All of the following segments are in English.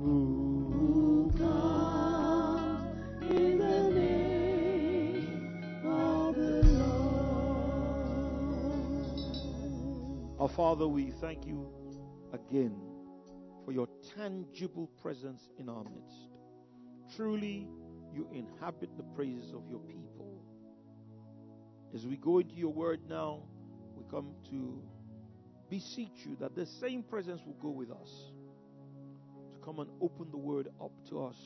who comes in the name of the Lord. Our Father, we thank you again for your tangible presence in our midst. Truly, you inhabit the praises of your people. As we go into your word now, we come to beseech you that the same presence will go with us, to come and open the word up to us,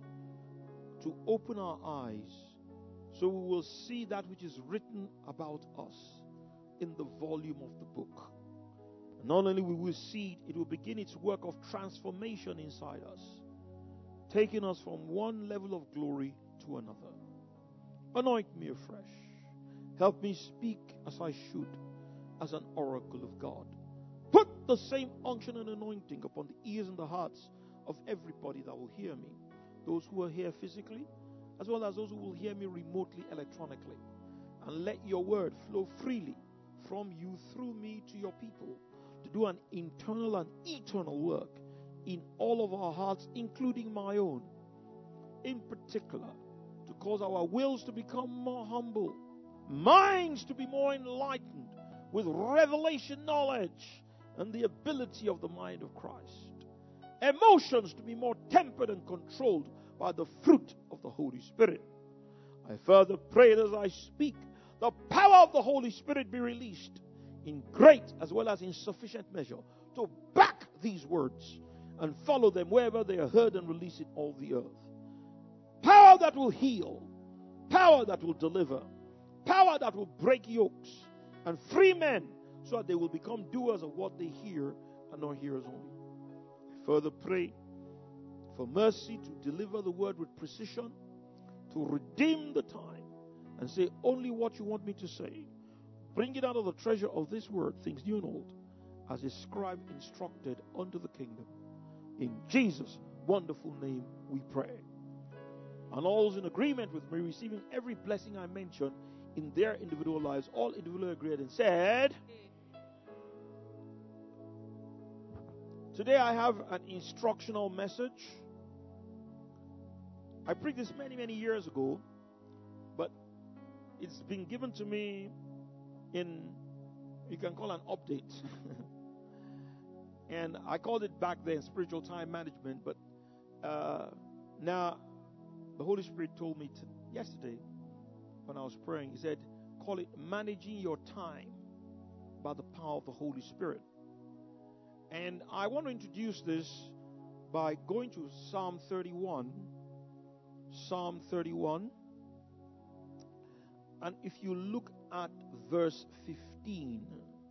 to open our eyes so we will see that which is written about us in the volume of the book. And not only will we see it, it will begin its work of transformation inside us, taking us from one level of glory to another. Anoint me afresh. Help me speak as I should, as an oracle of God. Put the same unction and anointing upon the ears and the hearts of everybody that will hear me. Those who are here physically, as well as those who will hear me remotely, electronically. And let your word flow freely from you through me to your people, to do an internal and eternal work in all of our hearts, including my own. In particular, to cause our wills to become more humble, minds to be more enlightened with revelation knowledge and the ability of the mind of Christ, emotions to be more tempered and controlled by the fruit of the Holy Spirit. I further pray that as I speak, the power of the Holy Spirit be released in great as well as in sufficient measure to back these words and follow them wherever they are heard and released in all the earth. Power that will heal, power that will deliver, power that will break yokes and free men so that they will become doers of what they hear and not hearers only. I further pray for mercy to deliver the word with precision, to redeem the time and say only what you want me to say. Bring it out of the treasure of this word, things new and old, as a scribe instructed unto the kingdom. In Jesus' wonderful name we pray. And all in agreement with me, receiving every blessing I mentioned in their individual lives, all individually agreed and said, today I have an instructional message. I preached this many, many years ago, but it's been given to me in, you can call an update. And I called it back then spiritual time management, but now the Holy Spirit told me yesterday when I was praying, He said, call it managing your time by the power of the Holy Spirit. And I want to introduce this by going to Psalm 31. Psalm 31. And if you look at verse 15,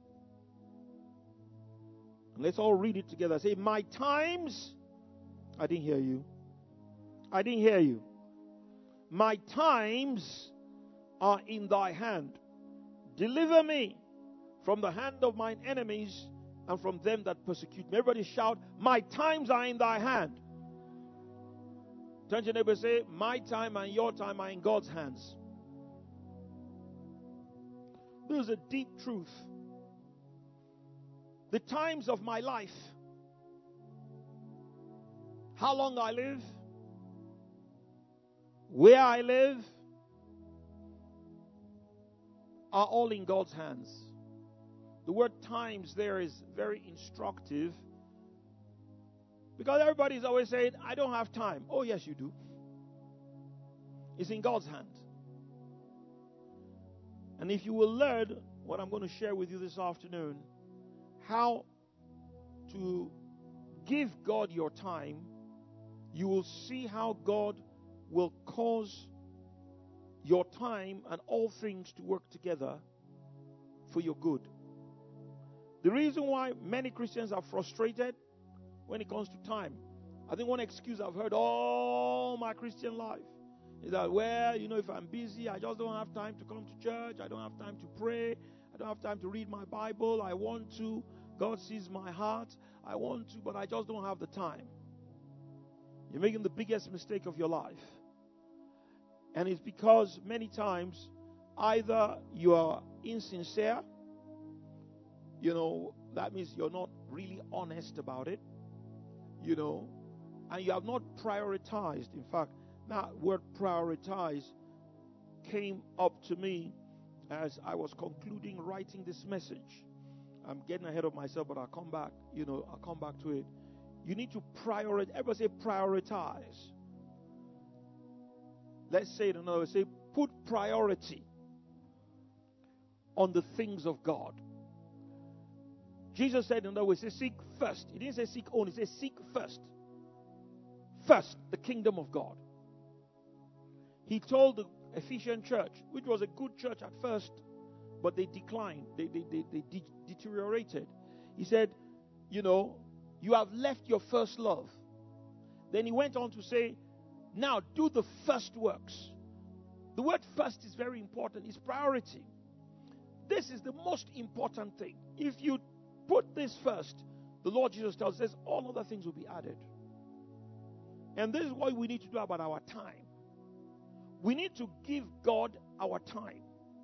and let's all read it together. Say, my times, I didn't hear you. I didn't hear you. My times are in thy hand. Deliver me from the hand of mine enemies and from them that persecute me. Everybody shout, my times are in thy hand. Turn to your neighbor and say, my time and your time are in God's hands. There's a deep truth. The times of my life, how long I live, where I live, are all in God's hands. The word times there is very instructive, because everybody's always saying, I don't have time. Oh, yes, you do. It's in God's hand. And if you will learn what I'm going to share with you this afternoon, how to give God your time, you will see how God will cause your time and all things to work together for your good. The reason why many Christians are frustrated when it comes to time, I think one excuse I've heard all my Christian life is that, well, if I'm busy, I just don't have time to come to church. I don't have time to pray. I don't have time to read my Bible. I want to. God sees my heart. I want to, but I just don't have the time. You're making the biggest mistake of your life. And it's because many times either you are insincere, that means you're not really honest about it, and you have not prioritized. In fact, that word prioritize came up to me as I was concluding writing this message. I'm getting ahead of myself, but I'll come back. I'll come back to it. You need to prioritize. Everybody say prioritize. Let's say it another way. Say put priority on the things of God. Jesus said in another way, say seek first. He didn't say seek only. He said seek first. First, the kingdom of God. He told the Ephesian church, which was a good church at first, but they declined. They deteriorated. He said, you have left your first love. Then he went on to say, now do the first works. The word first is very important. It's priority. This is the most important thing. If you put this first, the Lord Jesus tells us all other things will be added. And this is what we need to do about our time. We need to give God our time,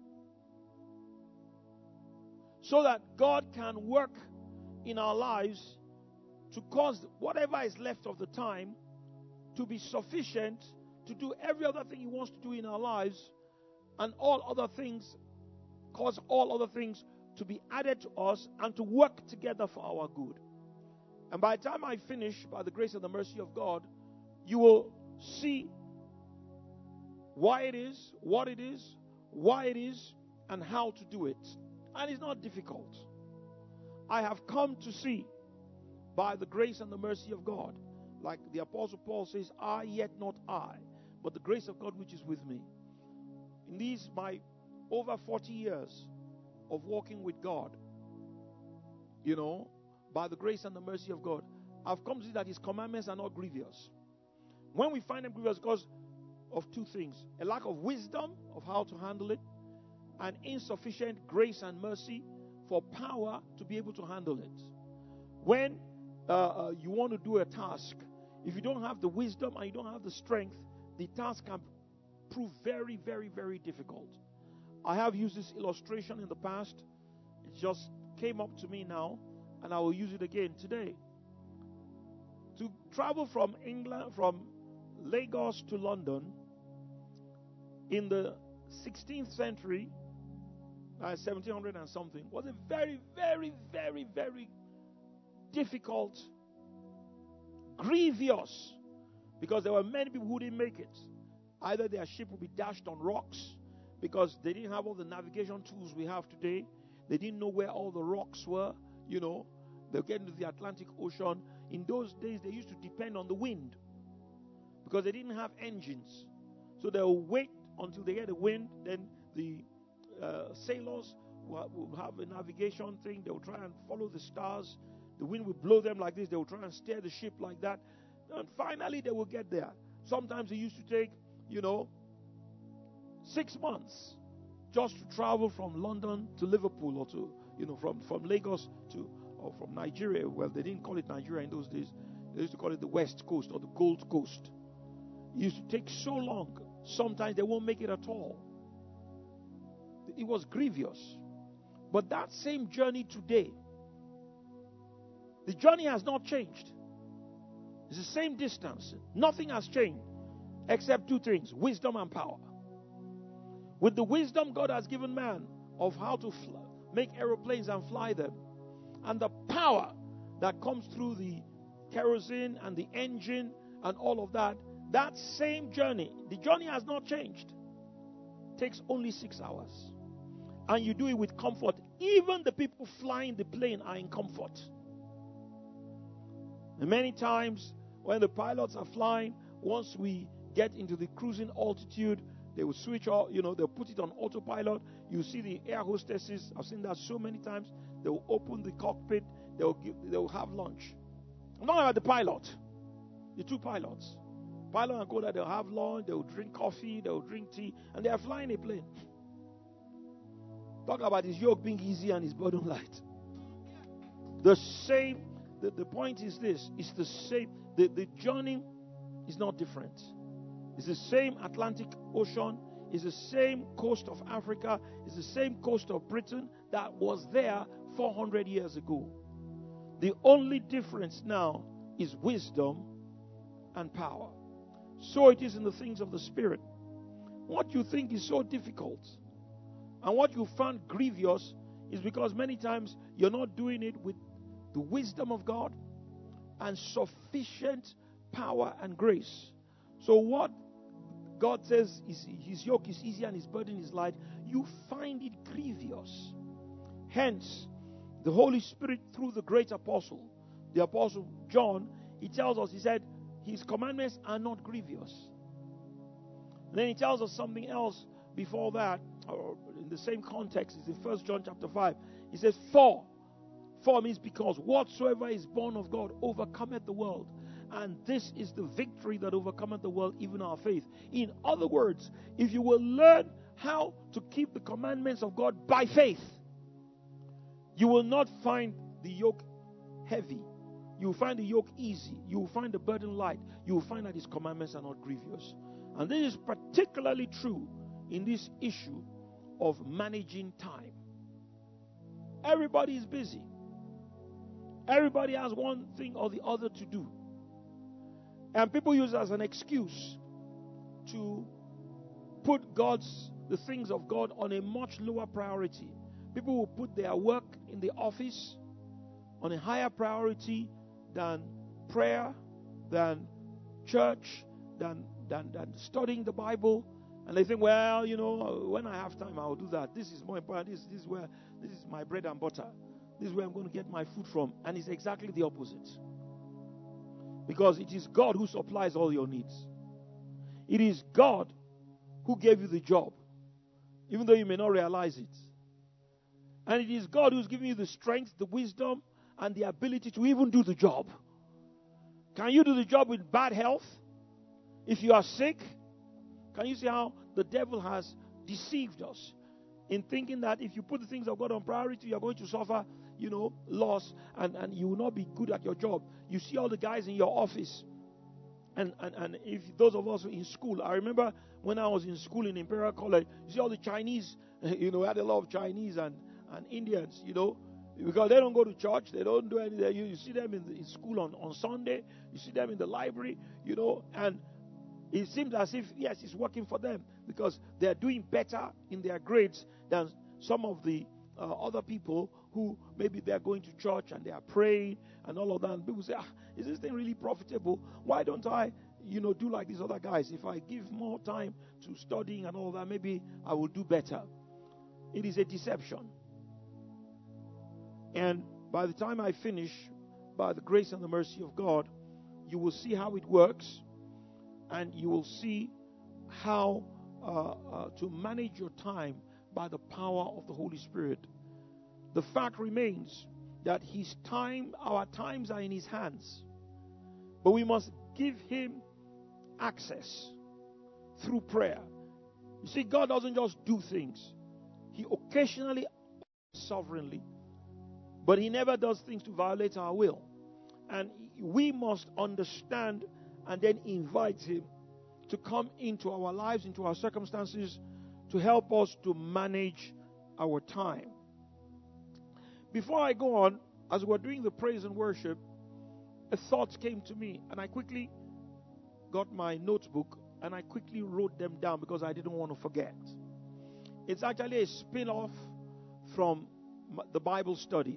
so that God can work in our lives to cause whatever is left of the time to be sufficient to do every other thing He wants to do in our lives, and all other things, cause all other things to be added to us and to work together for our good. And by the time I finish, by the grace and the mercy of God, you will see why it is, what it is, why it is, and how to do it. And it's not difficult. I have come to see, by the grace and the mercy of God, like the Apostle Paul says, I yet not I, but the grace of God which is with me. In these my over 40 years of walking with God, by the grace and the mercy of God, I've come to see that His commandments are not grievous. When we find them grievous, because of two things: a lack of wisdom of how to handle it, and insufficient grace and mercy for power to be able to handle it. When you want to do a task, if you don't have the wisdom and you don't have the strength, the task can prove very, very, very difficult. I have used this illustration in the past. It just came up to me now, and I will use it again today. To travel from England, from Lagos to London, in the 16th century, 1700 and something, was a very, very, very, very difficult, grievous, because there were many people who didn't make it. Either their ship would be dashed on rocks because they didn't have all the navigation tools we have today. They didn't know where all the rocks were. They'll get into the Atlantic Ocean. In those days, they used to depend on the wind because they didn't have engines. So they'll wait until they get the wind. Then the sailors will have a navigation thing. They'll try and follow the stars. The wind will blow them like this. They will try and steer the ship like that. And finally, they will get there. Sometimes it used to take, 6 months just to travel from London to Liverpool, or to, from Lagos to, or from Nigeria. Well, they didn't call it Nigeria in those days. They used to call it the West Coast or the Gold Coast. It used to take so long. Sometimes they won't make it at all. It was grievous. But that same journey today, the journey has not changed. It's the same distance. Nothing has changed except two things: wisdom and power. With the wisdom God has given man of how to make aeroplanes and fly them, and the power that comes through the kerosene and the engine and all of that, that same journey, the journey has not changed. It takes only 6 hours. And you do it with comfort. Even the people flying the plane are in comfort. And many times when the pilots are flying, once we get into the cruising altitude, they will switch off, they'll put it on autopilot. You see the air hostesses, I've seen that so many times. They will open the cockpit, they will have lunch. I'm not about the pilot, the two pilots. Pilot and coder, they'll have lunch, they'll drink coffee, they'll drink tea, and they are flying a plane. Talk about his yoke being easy and his burden light. The same, the point is this, it's the same, the journey is not different. It's the same Atlantic Ocean, it's the same coast of Africa, it's the same coast of Britain that was there 400 years ago. The only difference now is wisdom and power. So it is in the things of the Spirit. What you think is so difficult and what you find grievous is because many times you're not doing it with the wisdom of God and sufficient power and grace. So what God says is his yoke is easy and his burden is light, you find it grievous. Hence, the Holy Spirit through the great apostle, the Apostle John, he tells us, he said, his commandments are not grievous. And then he tells us something else before that, or in the same context, it's in 1 John chapter 5. He says, For means because whatsoever is born of God overcometh the world. And this is the victory that overcometh the world, even our faith. In other words, if you will learn how to keep the commandments of God by faith, you will not find the yoke heavy. You will find the yoke easy. You will find the burden light. You will find that his commandments are not grievous. And this is particularly true in this issue of managing time. Everybody is busy. Everybody has one thing or the other to do. And people use it as an excuse to put the things of God on a much lower priority. People will put their work in the office on a higher priority than prayer, than church, than studying the Bible. And they think, well, when I have time, I'll do that. This is more important. This is my bread and butter. This is where I'm going to get my food from. And it's exactly the opposite. Because it is God who supplies all your needs. It is God who gave you the job, even though you may not realize it. And it is God who's giving you the strength, the wisdom, and the ability to even do the job. Can you do the job with bad health? If you are sick, can you see how the devil has deceived us in thinking that if you put the things of God on priority, you are going to suffer, loss, and you will not be good at your job. You see all the guys in your office. And if those of us in school, I remember when I was in school in Imperial College, you see all the Chinese, we had a lot of Chinese and Indians, because they don't go to church, they don't do anything. You see them in school on Sunday, you see them in the library, and it seems as if, yes, it's working for them because they're doing better in their grades than some of the other people who maybe they're going to church and they are praying and all of that. And people say, is this thing really profitable? Why don't I, do like these other guys? If I give more time to studying and all that, maybe I will do better. It is a deception. And by the time I finish, by the grace and the mercy of God, you will see how it works, and you will see how to manage your time by the power of the Holy Spirit. The fact remains that our times are in his hands, but we must give him access through prayer. You see, God doesn't just do things. He occasionally, sovereignly, but he never does things to violate our will. And we must understand and then invite him to come into our lives, into our circumstances, to help us to manage our time. Before I go on, as we're doing the praise and worship, a thought came to me, and I quickly got my notebook and I quickly wrote them down because I didn't want to forget. It's actually a spin-off from the Bible study.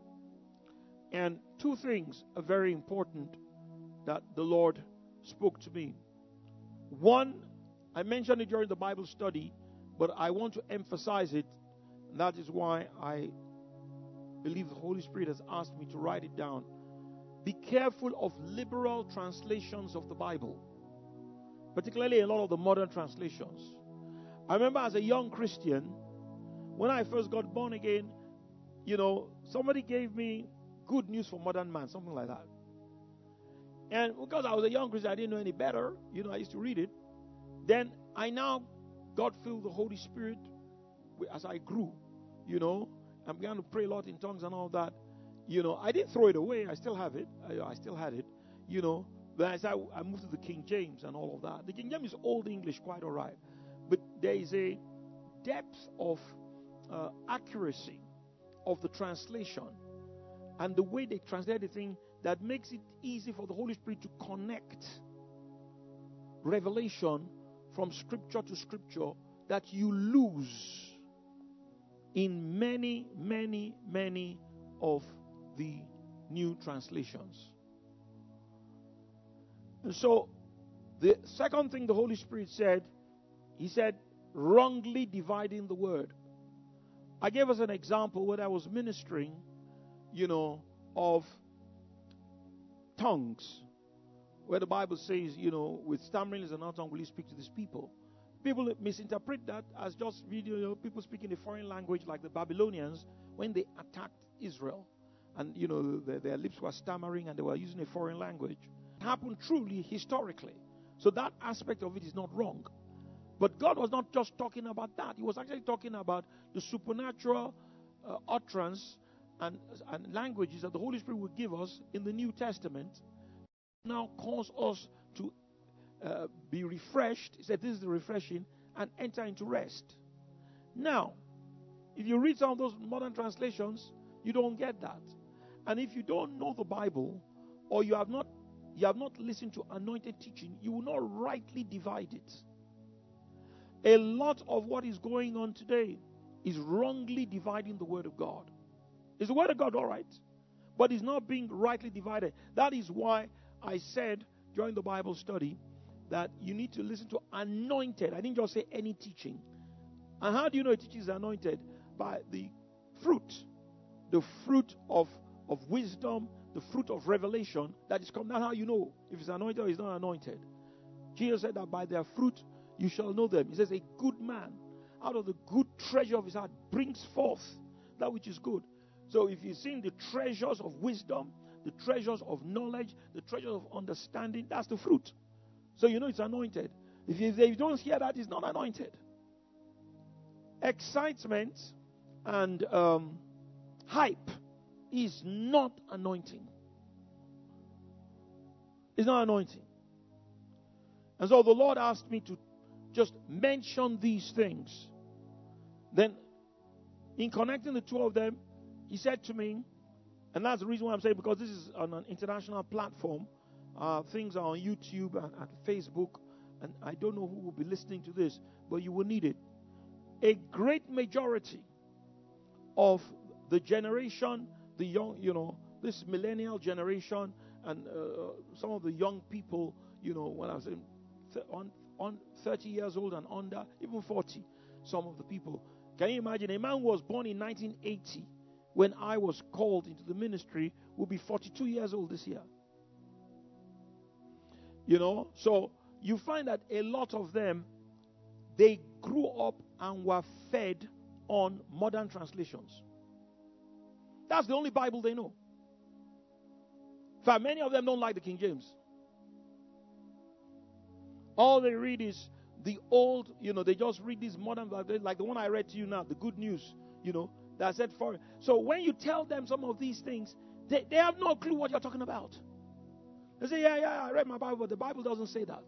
And two things are very important that the Lord spoke to me. One, I mentioned it during the Bible study, but I want to emphasize it. And that is why I believe the Holy Spirit has asked me to write it down. Be careful of liberal translations of the Bible, particularly a lot of the modern translations. I remember as a young Christian, when I first got born again, somebody gave me Good News for Modern Man, something like that. And because I was a young Christian, I didn't know any better. I used to read it. Then I now got filled with the Holy Spirit as I grew, I began to pray a lot in tongues and all that. I didn't throw it away. I still have it. I still had it, Then I moved to the King James and all of that. The King James is Old English, quite all right. But there is a depth of accuracy of the translation and the way they translate the thing that makes it easy for the Holy Spirit to connect revelation from scripture to scripture that you lose in many, many, many of the new translations. And so, the second thing the Holy Spirit said, He said, wrongly dividing the word. I gave us an example when I was ministering, of tongues, where the Bible says, with stammerings and not tongue will He speak to these people. People misinterpret that as just people speaking a foreign language like the Babylonians when they attacked Israel. And, their lips were stammering and they were using a foreign language. It happened truly historically. So that aspect of it is not wrong. But God was not just talking about that. He was actually talking about the supernatural utterance and languages that the Holy Spirit will give us in the New Testament. Now cause us to be refreshed. He said this is the refreshing, and enter into rest. Now, if you read some of those modern translations, you don't get that. And if you don't know the Bible, or you have not listened to anointed teaching, you will not rightly divide it. A lot of what is going on today is wrongly dividing the Word of God. Is the Word of God all right? But it's not being rightly divided. That is why I said during the Bible study that you need to listen to anointed. I didn't just say any teaching. And how do you know a teaching is anointed? By the fruit. The fruit of wisdom, the fruit of revelation that is coming. That's how you know if it's anointed or it's not anointed. Jesus said that by their fruit you shall know them. He says a good man out of the good treasure of his heart brings forth that which is good. So if you've seen the treasures of wisdom, the treasures of knowledge, the treasures of understanding, that's the fruit. So you know it's anointed. If you don't hear that, it's not anointed. Excitement and hype is not anointing. It's not anointing. And so the Lord asked me to just mention these things. Then, in connecting the two of them, He said to me, and that's the reason why I'm saying, because this is on an international platform. Things are on YouTube and Facebook, and I don't know who will be listening to this, but you will need it. A great majority of the generation, the young, this millennial generation, and some of the young people, when I was on 30 years old and under, even 40, some of the people. Can you imagine? A man who was born in 1980, when I was called into the ministry, will be 42 years old this year. So you find that a lot of them, they grew up and were fed on modern translations. That's the only Bible they know. In fact, many of them don't like the King James. All they read is the old, they just read this modern, like the one I read to you now, the Good News, that said for. So when you tell them some of these things, they have no clue what you're talking about. They say, yeah, I read my Bible, but the Bible doesn't say that.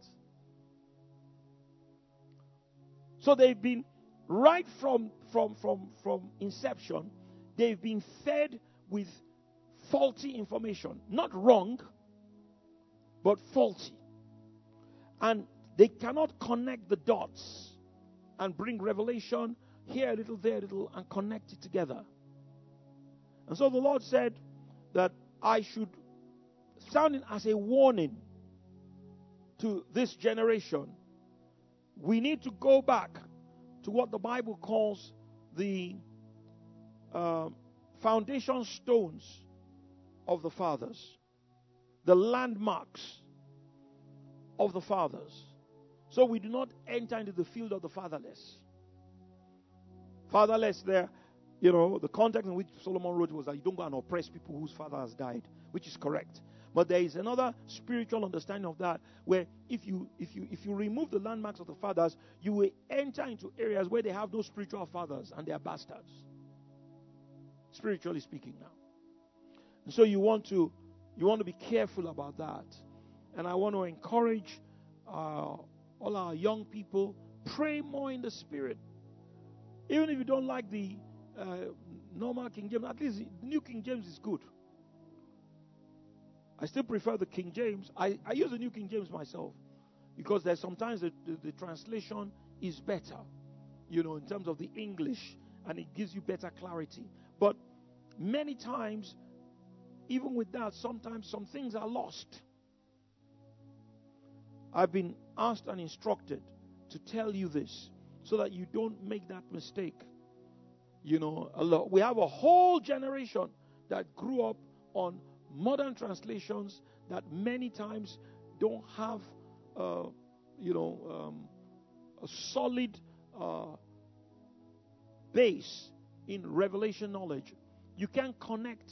So they've been, right from inception, they've been fed with faulty information. Not wrong, but faulty. And they cannot connect the dots and bring revelation here a little, there a little, and connect it together. And so the Lord said that I should sound it as a warning to this generation. We need to go back to what the Bible calls the foundation stones of the fathers, the landmarks of the fathers. So we do not enter into the field of the fatherless. Fatherless there, the context in which Solomon wrote was that you don't go and oppress people whose father has died, which is correct. But there is another spiritual understanding of that, where if you remove the landmarks of the fathers, you will enter into areas where they have no spiritual fathers and they are bastards. Spiritually speaking now. And so you want to be careful about that. And I want to encourage all our young people, pray more in the Spirit. Even if you don't like the normal King James, at least the New King James is good. I still prefer the King James. I use the New King James myself. Because there's sometimes the translation is better, in terms of the English, and it gives you better clarity. But many times, even with that, sometimes some things are lost. I've been asked and instructed to tell you this so that you don't make that mistake. We have a whole generation that grew up on modern translations that many times don't have a solid base in revelation knowledge. You can't connect.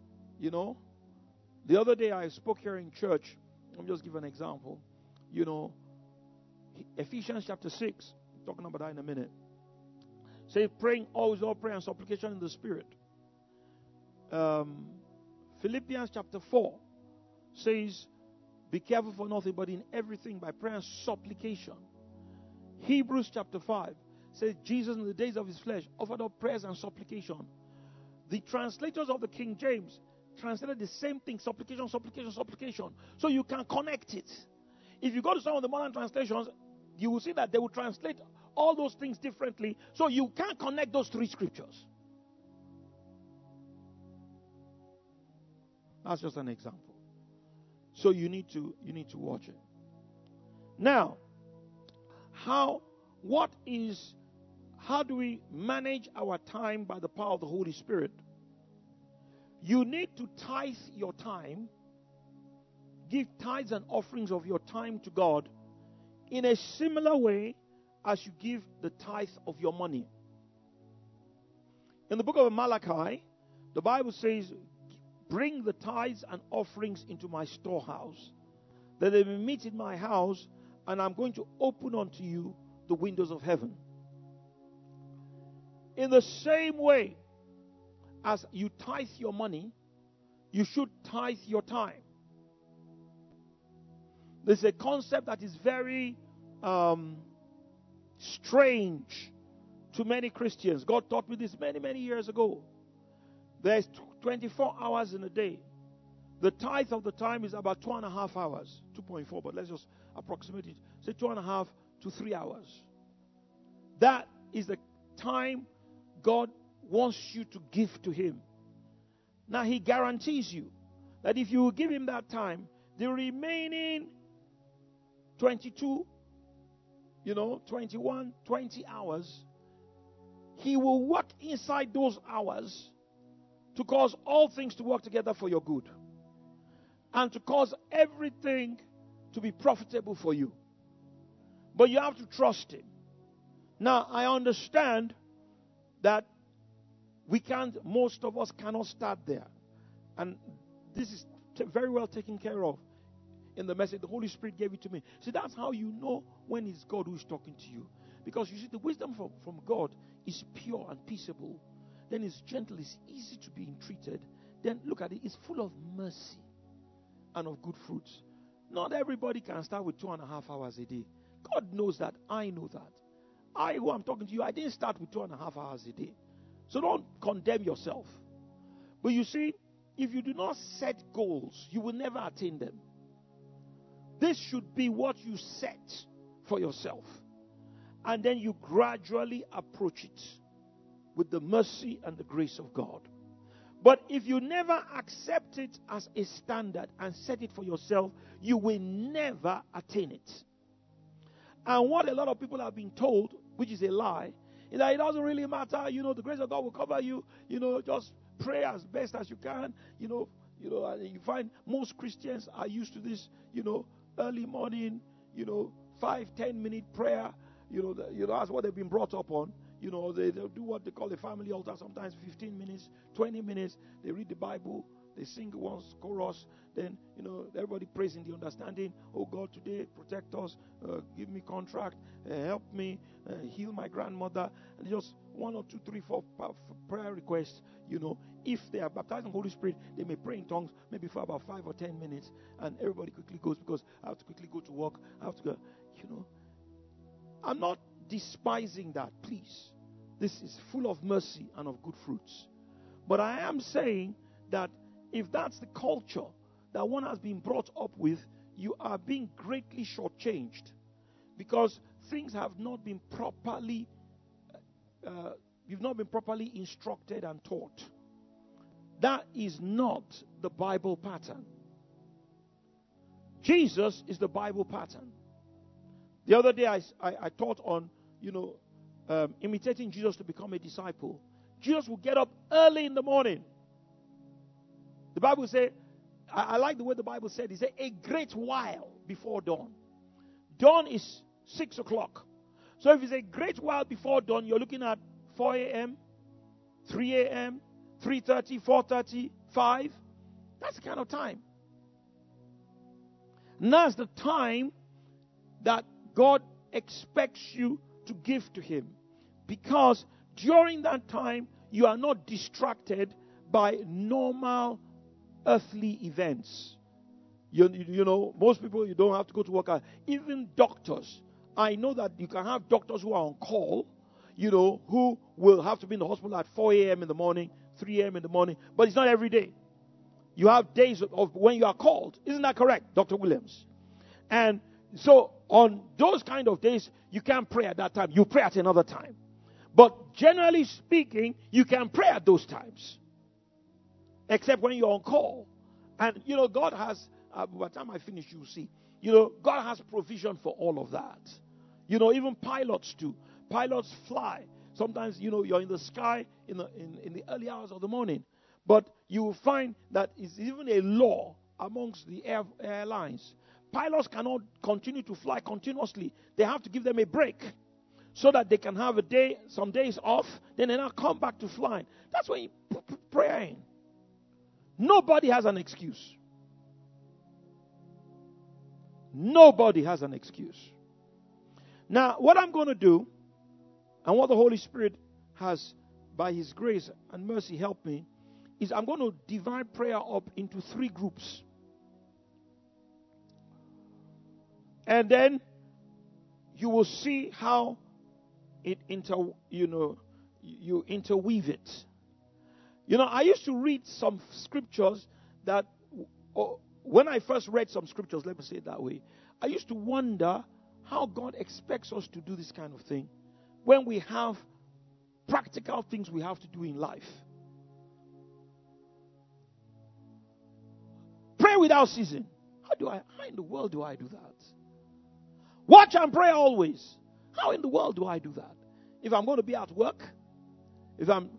The other day I spoke here in church. Let me just give an example. Ephesians chapter 6, talking about that in a minute. Say, praying always all prayer and supplication in the Spirit. Philippians chapter 4 says, be careful for nothing, but in everything by prayer and supplication. Hebrews chapter 5 says, Jesus in the days of his flesh offered up prayers and supplication. The translators of the King James translated the same thing, supplication, supplication, supplication. So you can connect it. If you go to some of the modern translations, you will see that they will translate all those things differently. So you can't connect those three scriptures. That's just an example. So you need to watch it. Now, how do we manage our time by the power of the Holy Spirit? You need to tithe your time, give tithes and offerings of your time to God in a similar way as you give the tithe of your money. In the book of Malachi, the Bible says, bring the tithes and offerings into my storehouse, that they may meet in my house, and I'm going to open unto you the windows of heaven. In the same way as you tithe your money, you should tithe your time. There's a concept that is very strange to many Christians. God taught me this many, many years ago. There's 24 hours in a day. The tithe of the time is about 2.5 hours. 2.4, but let's just approximate it. Say 2.5 to 3 hours. That is the time God wants you to give to Him. Now, He guarantees you that if you give Him that time, the remaining 22, 21, 20 hours, He will work inside those hours to cause all things to work together for your good and to cause everything to be profitable for you. But you have to trust Him. Now, I understand that most of us cannot start there. And this is very well taken care of in the message. The Holy Spirit gave it to me. See, that's how you know when it's God who is talking to you. Because you see, the wisdom from God is pure and peaceable. Then it's gentle, it's easy to be entreated. Then look at it, it's full of mercy and of good fruits. Not everybody can start with 2.5 hours a day. God knows that. I know that. Who I'm talking to you, I didn't start with 2.5 hours a day. So don't condemn yourself. But you see, if you do not set goals, you will never attain them. This should be what you set for yourself. And then you gradually approach it with the mercy and the grace of God. But if you never accept it as a standard and set it for yourself, you will never attain it. And what a lot of people have been told, which is a lie, is that it doesn't really matter. The grace of God will cover you. Just pray as best as you can. And you find most Christians are used to this, early morning, 5-10 minute prayer. That's what they've been brought up on. They'll do what they call a family altar, sometimes 15 minutes, 20 minutes. They read the Bible, they sing once, chorus, then, everybody prays in the understanding, oh God, today, protect us, give me contract, help me, heal my grandmother, and just 1 or 2, 3, 4 prayer requests. If they are baptized in the Holy Spirit, they may pray in tongues, maybe for about 5 or 10 minutes, and everybody quickly goes, because I have to quickly go to work, I have to go, I'm not despising that, please. This is full of mercy and of good fruits. But I am saying that if that's the culture that one has been brought up with, you are being greatly shortchanged because things have not been properly, you've not been properly instructed and taught. That is not the Bible pattern. Jesus is the Bible pattern. The other day I taught on, imitating Jesus to become a disciple. Jesus will get up early in the morning. The Bible says, I like the way the Bible said, it said a great while before dawn. Dawn is 6 o'clock. So if it's a great while before dawn, you're looking at 4 a.m., 3 a.m., 3:30, 4:30, 5. That's the kind of time. And that's the time that God expects you to give to Him. Because during that time, you are not distracted by normal earthly events. You know, most people, you don't have to go to work. Even doctors. I know that you can have doctors who are on call, who will have to be in the hospital at 4 a.m. in the morning, 3 a.m. in the morning. But it's not every day. You have days of when you are called. Isn't that correct, Dr. Williams? And so on those kind of days, you can't pray at that time. You pray at another time. But generally speaking, you can pray at those times. Except when you're on call. And, God has, by the time I finish, you'll see. God has provision for all of that. Even pilots do. Pilots fly. Sometimes, you're in the sky in the early hours of the morning. But you will find that it's even a law amongst the airlines. Pilots cannot continue to fly continuously. They have to give them a break so that they can have some days off. Then they now come back to flying. That's when you put prayer in. Nobody has an excuse. Nobody has an excuse. Now, what I'm going to do, and what the Holy Spirit has, by His grace and mercy, helped me, is I'm going to divide prayer up into 3 groups. And then you will see how you interweave it. I used to read some scriptures that, when I first read some scriptures, let me say it that way, I used to wonder how God expects us to do this kind of thing when we have practical things we have to do in life. Pray without ceasing. How in the world do I do that? Watch and pray always. How in the world do I do that? If I'm going to be at work, if I'm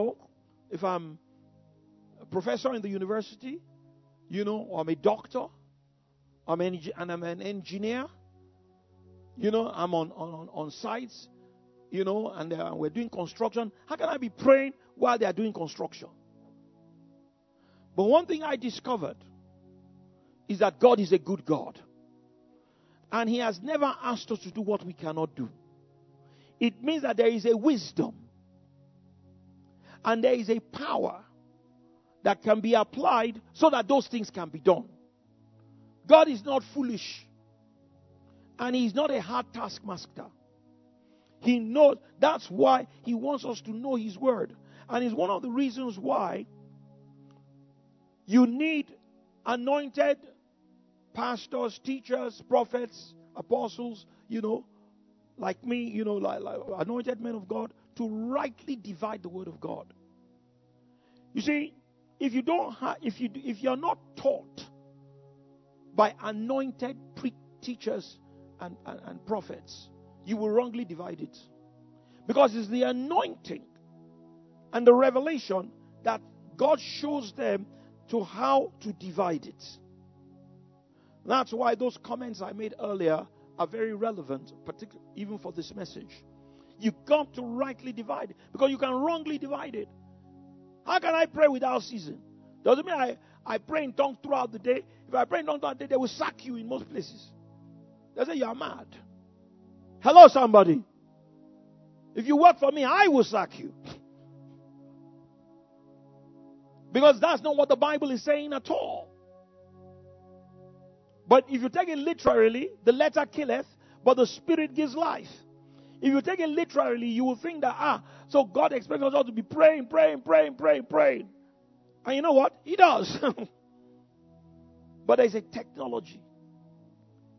a professor in the university, or I'm a doctor, I'm an engineer, I'm on sites, and we're doing construction. How can I be praying while they are doing construction? But one thing I discovered is that God is a good God. And He has never asked us to do what we cannot do. It means that there is a wisdom and there is a power that can be applied so that those things can be done. God is not foolish. And He is not a hard taskmaster. He knows. That's why He wants us to know His word. And it's one of the reasons why you need anointed pastors, teachers, prophets, apostles, like me, like anointed men of God, to rightly divide the word of God. You see, if you're not taught by anointed teachers and prophets, you will wrongly divide it. Because it's the anointing and the revelation that God shows them to how to divide it. That's why those comments I made earlier are very relevant, particularly even for this message. You've got to rightly divide it, because you can wrongly divide it. How can I pray without ceasing? Doesn't mean I pray in tongues throughout the day. If I pray in tongues throughout the day, they will sack you in most places. They say you are mad. Hello, somebody. If you work for me, I will sack you. Because that's not what the Bible is saying at all. But if you take it literally, the letter killeth, but the spirit gives life. If you take it literally, you will think that, so God expects us all to be praying. And you know what? He does. But there's a technology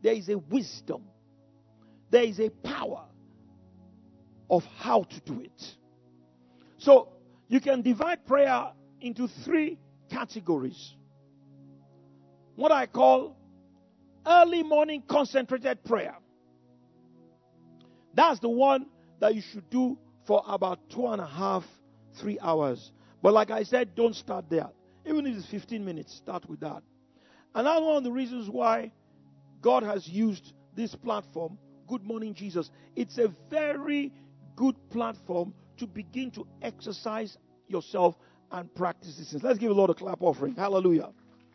there is a wisdom, there is a power of how to do it. So you can divide prayer into 3 categories. What I call early morning concentrated prayer. That's the one that you should do for about 2.5, 3 hours. But like I said, don't start there. Even if it's 15 minutes, start with that. And that's one of the reasons why God has used this platform, Good Morning Jesus. It's a very good platform to begin to exercise yourself and practice these things. Let's give a Lord a clap offering. Hallelujah.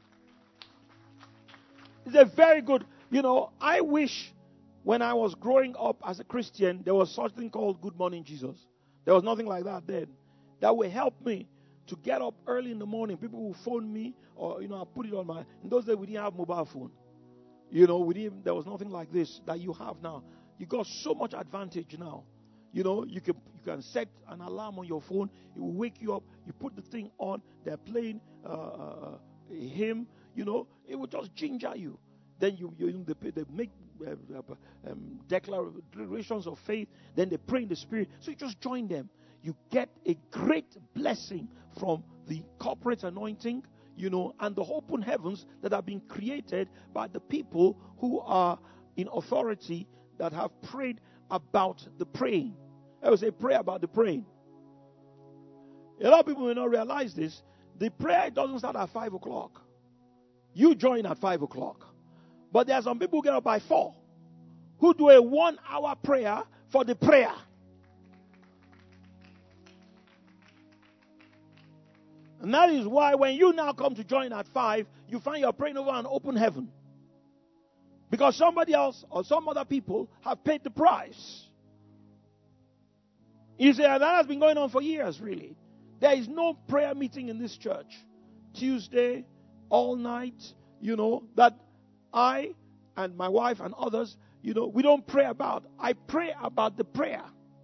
It's a very good, I wish when I was growing up as a Christian, there was something called Good Morning Jesus. There was nothing like that then. That would help me to get up early in the morning. People will phone me, or, I put it on my, in those days we didn't have mobile phone. There was nothing like this that you have now. You got so much advantage now. You can set an alarm on your phone. It will wake you up. You put the thing on. They're playing a hymn. It will just ginger you. Then they make declarations of faith. Then they pray in the Spirit. So you just join them. You get a great blessing from the corporate anointing, and the open heavens that have been created by the people who are in authority that have prayed about the praying. I would say pray about the praying. A lot of people may not realize this. The prayer doesn't start at 5 o'clock. You join at 5 o'clock. But there are some people who get up by 4 who do a 1-hour prayer for the prayer. And that is why when you now come to join at 5, you find you're praying over an open heaven. Because somebody else or some other people have paid the price. You say, that has been going on for years, really. There is no prayer meeting in this church. Tuesday, all night, that I and my wife and others, we don't pray about. I pray about the prayer.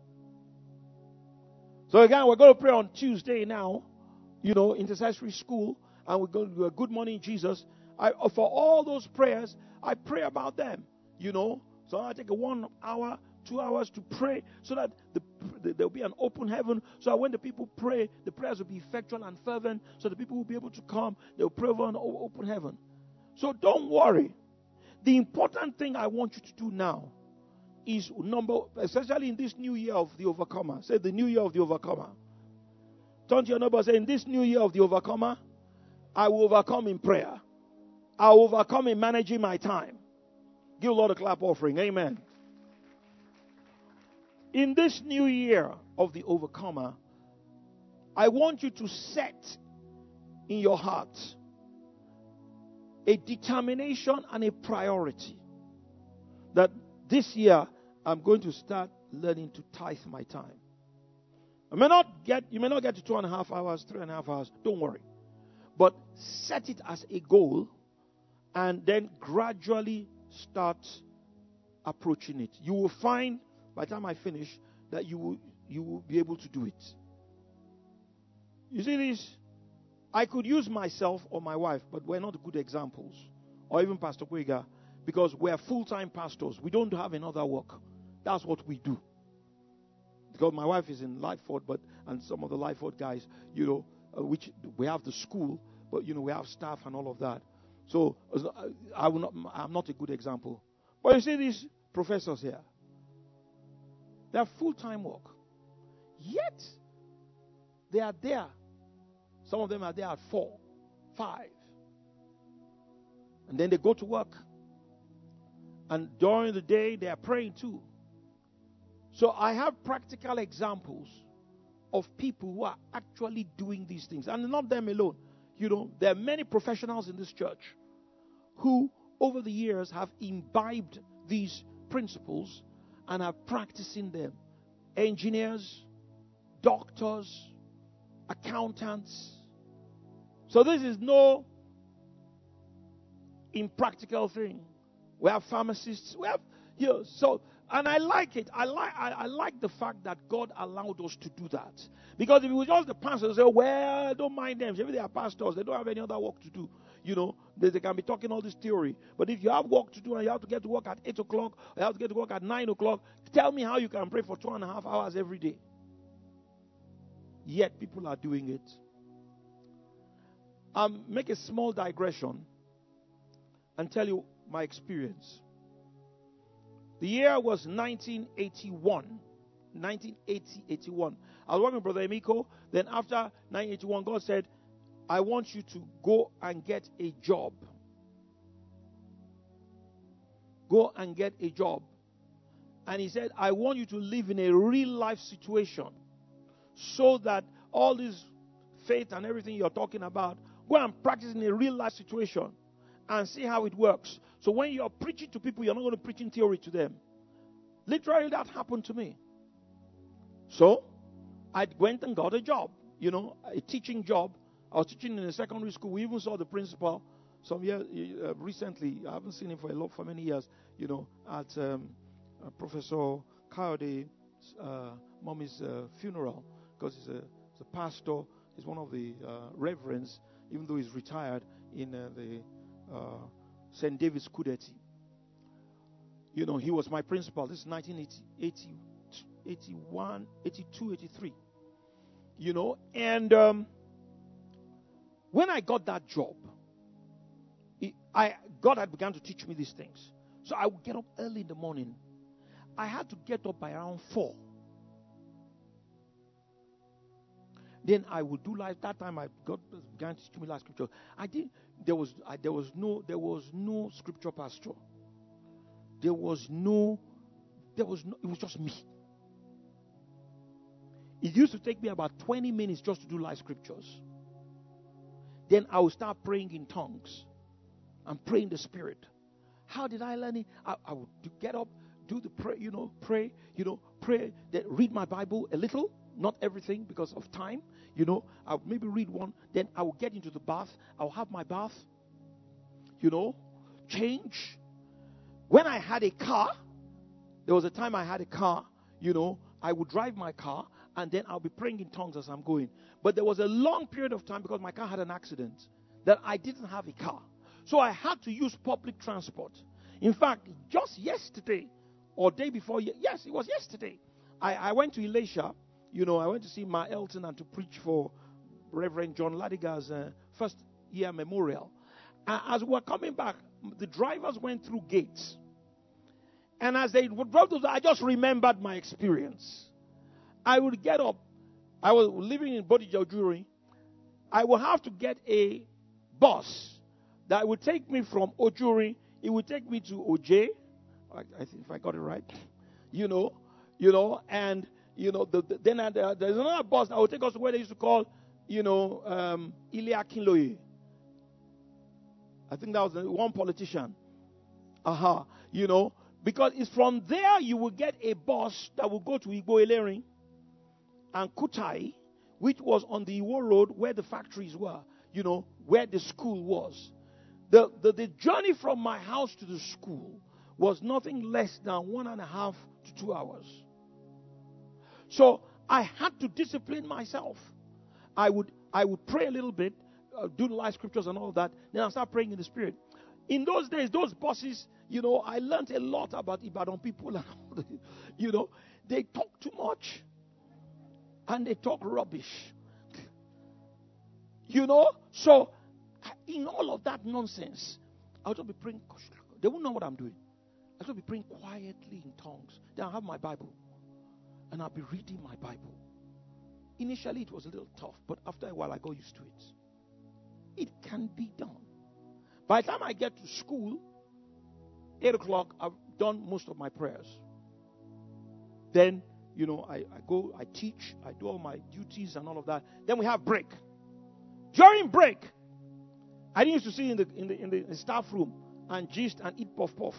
So again, we're going to pray on Tuesday now, intercessory school, and we're going to do a Good Morning Jesus. For all those prayers, I pray about them, So I take a 1 hour, 2 hours to pray so that there'll be an open heaven. So that when the people pray, the prayers will be effectual and fervent. So the people will be able to come. They'll pray over an open heaven. So don't worry. The important thing I want you to do now is especially in this new year of the overcomer. Say the new year of the overcomer. Turn to your neighbor and say, in this new year of the overcomer, I will overcome in prayer. I will overcome in managing my time. Give the Lord a clap offering. Amen. In this new year of the overcomer, I want you to set in your heart a determination and a priority that this year I'm going to start learning to tithe my time. You may not get to 2.5 hours, 3.5 hours. Don't worry. But set it as a goal and then gradually start approaching it. You will find by the time I finish that you will be able to do it. You see this? I could use myself or my wife, but we're not good examples. Or even Pastor Kwega, because we're full-time pastors. We don't have another work. That's what we do. Because my wife is in Lightford, and some of the Lightford guys, which we have the school, but we have staff and all of that. So I'm not a good example. But you see these professors here, they have full-time work. Yet they are there. Some of them are there at 4, 5. And then they go to work. And during the day, they are praying too. So I have practical examples of people who are actually doing these things. And not them alone. There are many professionals in this church who, over the years, have imbibed these principles and are practicing them. Engineers, doctors, accountants. So this is no impractical thing. We have pharmacists. We have, and I like it. I like the fact that God allowed us to do that. Because if it was just the pastors, say, well, don't mind them. Maybe they are pastors. They don't have any other work to do. They can be talking all this theory. But if you have work to do and you have to get to work at 8 o'clock, or you have to get to work at 9 o'clock, tell me how you can pray for 2.5 hours every day. Yet people are doing it. Make a small digression and tell you my experience. The year was 1981. 1981. I was working with Brother Emiko. Then after 1981, God said, I want you to go and get a job. Go and get a job. And he said, I want you to live in a real life situation so that all this faith and everything you're talking about, go and practice in a real life situation and see how it works. So when you're preaching to people, you're not going to preach in theory to them. Literally, that happened to me. So I went and got a job, a teaching job. I was teaching in a secondary school. We even saw the principal some years recently. I haven't seen him for many years, at Professor Kayode's mommy's funeral, because he's a pastor. He's one of the reverends, even though he's retired, in the St. David's Kudeti. He was my principal. This is 1980, 81, 82, 83. And when I got that job, God had begun to teach me these things. So I would get up early in the morning. I had to get up by around 4. Then I would do live. That time God began to teach me live scripture. There was no scripture pastor. It was just me. It used to take me about 20 minutes just to do live scriptures. Then I would start praying in tongues and pray in the spirit. How did I learn it? I would get up, do the pray, then read my Bible a little, not everything because of time. I would maybe read one, then I would get into the bath. I'll have my bath, change. When I had a car, there was a time I had a car, I would drive my car and then I'll be praying in tongues as I'm going. But there was a long period of time because my car had an accident that I didn't have a car. So I had to use public transport. In fact, just yesterday or day before, yes, it was yesterday, I went to Elisha. I went to see Ma Elton and to preach for Reverend John Ladiga's first year memorial. As we were coming back, the drivers went through gates. And as they would drive through, I just remembered my experience. I would get up. I was living in Bodija Ojuri. I would have to get a bus that would take me from Ojuri. It would take me to Oje. I think if I got it right. And then there's another bus that would take us to where they used to call, Ilia Kinloye. I think that was the one politician. Because it's from there you will get a bus that will go to Igbo Elering and Kutai, which was on the Iwo Road where the factories were, where the school was. The journey from my house to the school was nothing less than 1.5 to 2 hours. So I had to discipline myself. I would pray a little bit, do the live scriptures and all that. Then I'll start praying in the spirit. In those days, those buses, I learned a lot about Ibadan people. They talk too much. And they talk rubbish. So in all of that nonsense, I'll just be praying. They won't know what I'm doing. I'll just be praying quietly in tongues. Then I'll have my Bible. And I'll be reading my Bible. Initially, it was a little tough. But after a while, I got used to it. It can be done. By the time I get to school, 8 o'clock, I've done most of my prayers. Then, I go, I teach, I do all my duties and all of that. Then we have break. During break, I used to sit in the staff room and gist and eat puff puff.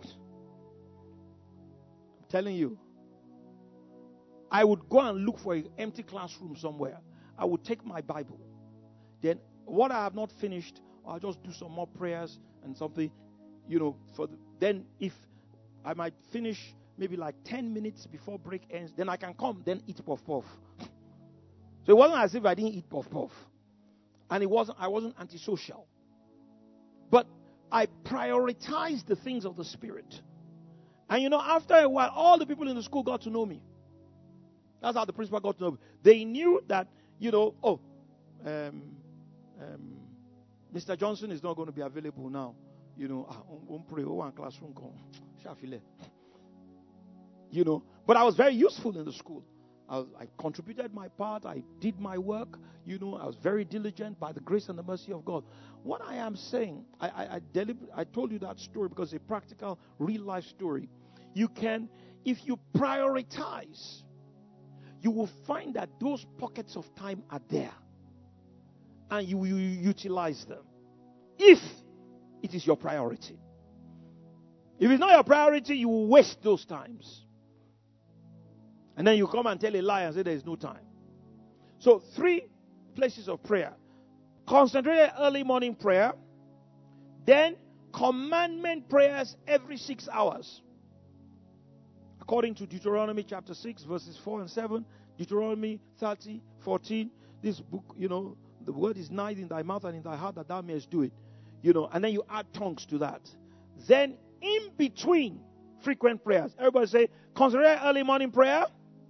I'm telling you. I would go and look for an empty classroom somewhere. I would take my Bible. Then what I have not finished, I'll just do some more prayers and something, then if I might finish maybe like 10 minutes before break ends, then I can come, then eat puff puff. So it wasn't as if I didn't eat puff puff. And I wasn't antisocial. But I prioritized the things of the Spirit. And after a while, all the people in the school got to know me. That's how the principal got to know me. They knew that, Mr. Johnson is not going to be available now. But I was very useful in the school. I contributed my part. I did my work. I was very diligent by the grace and the mercy of God. What I am saying, I told you that story because it's a practical, real life story. If you prioritize, you will find that those pockets of time are there. And you will utilize them. If it is your priority. If it's not your priority, you will waste those times. And then you come and tell a lie and say there is no time. So 3 places of prayer. Concentrated early morning prayer. Then commandment prayers every 6 hours. According to Deuteronomy chapter 6 verses 4 and 7. Deuteronomy 30:14. This book, the word is nigh in thy mouth and in thy heart that thou mayest do it. And then you add tongues to that. Then in between frequent prayers. Everybody say, concentrated early morning prayer.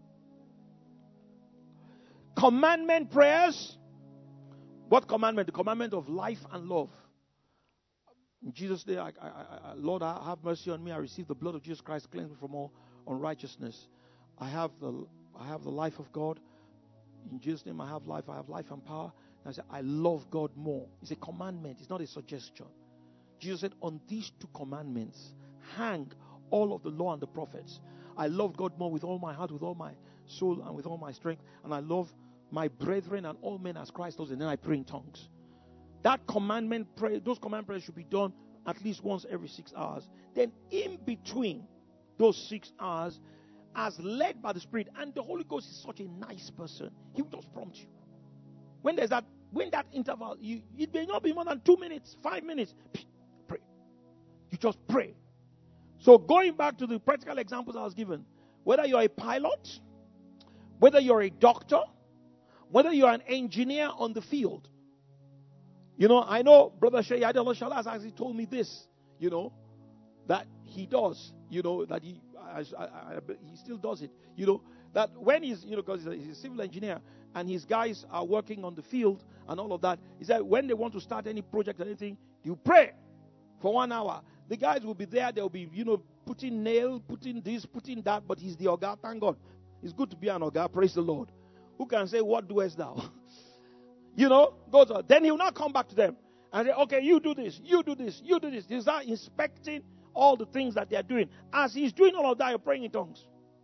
Commandment prayers. What commandment? The commandment of life and love. In Jesus' name, Lord, have mercy on me. I receive the blood of Jesus Christ, cleanse me from all unrighteousness. I have the life of God. In Jesus' name, I have life and power. And I say, I love God more. It's a commandment. It's not a suggestion. Jesus said, on these 2 commandments hang all of the law and the prophets. I love God more with all my heart, with all my soul, and with all my strength. And I love my brethren and all men as Christ does. And then I pray in tongues. Those commandment prayers should be done at least once every 6 hours. Then in between those 6 hours, as led by the Spirit, and the Holy Ghost is such a nice person, He will just prompt you. When that interval, it may not be more than 2 minutes, 5 minutes, pray. You just pray. So going back to the practical examples I was given, whether you're a pilot, whether you're a doctor, whether you're an engineer on the field. I know Brother Sheyade Oloshala has actually told me this, that he does, that he still does it, that when he's, because he's a civil engineer and his guys are working on the field and all of that, he said when they want to start any project or anything, you pray for 1 hour. The guys will be there, they'll be, putting nail, putting this, putting that, but he's the Oga, thank God. It's good to be an Oga, praise the Lord. Who can say, what doest thou? Goes on. Then he will not come back to them and say, okay, you do this, you do this, you do this. He's not inspecting all the things that they are doing. As he's doing all of that, you're praying in tongues.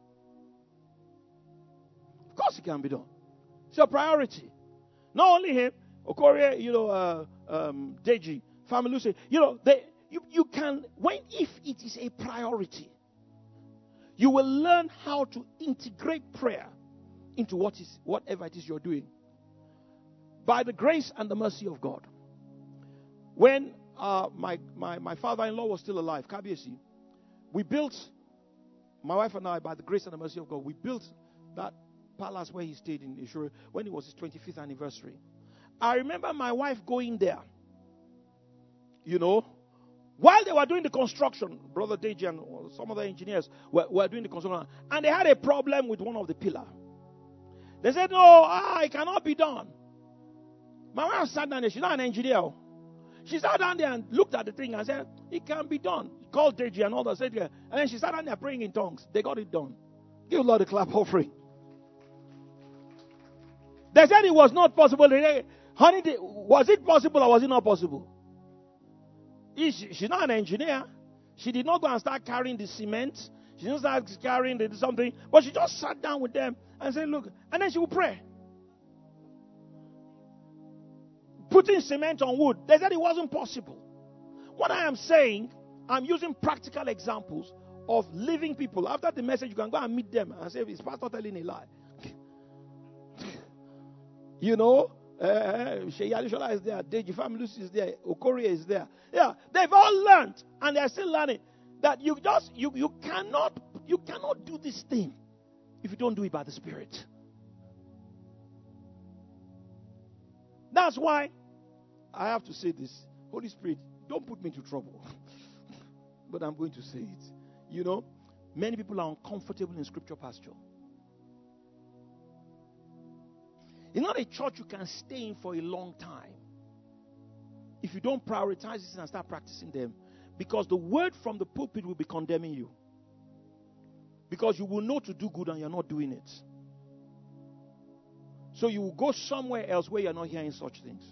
Of course it can be done. It's your priority. Not only him, Okorie, Deji, Family Lucy, you can, if it is a priority, you will learn how to integrate prayer into whatever it is you're doing. By the grace and the mercy of God. When my father-in-law was still alive, Kabiesi, we built, my wife and I, by the grace and the mercy of God, we built that palace where he stayed in Ishuru when it was his 25th anniversary. I remember my wife going there, while they were doing the construction. Brother Deji and some other engineers were doing the construction, and they had a problem with one of the pillars. They said, no, it cannot be done. My wife sat down there. She's not an engineer. She sat down there and looked at the thing and said, it can be done. Called Deji and all that. And then she sat down there praying in tongues. They got it done. Give the Lord a clap offering. They said it was not possible. Honey, was it possible or was it not possible? She's not an engineer. She did not go and start carrying the cement. She didn't start carrying something. But she just sat down with them and said, look. And then she would pray. Putting cement on wood. They said it wasn't possible. What I am saying, I'm using practical examples of living people. After the message, you can go and meet them and say, is Pastor telling a lie? Sheyade Shola is there. Deji Family is there. Okorie is there. Yeah, they've all learned and they're still learning that you cannot do this thing if you don't do it by the Spirit. That's why I have to say this. Holy Spirit, don't put me into trouble. But I'm going to say it. You know, many people are uncomfortable in scripture pasture. It's not a church you can stay in for a long time if you don't prioritize this and start practicing them. Because the word from the pulpit will be condemning you. Because you will know to do good and you're not doing it. So you will go somewhere else where you're not hearing such things.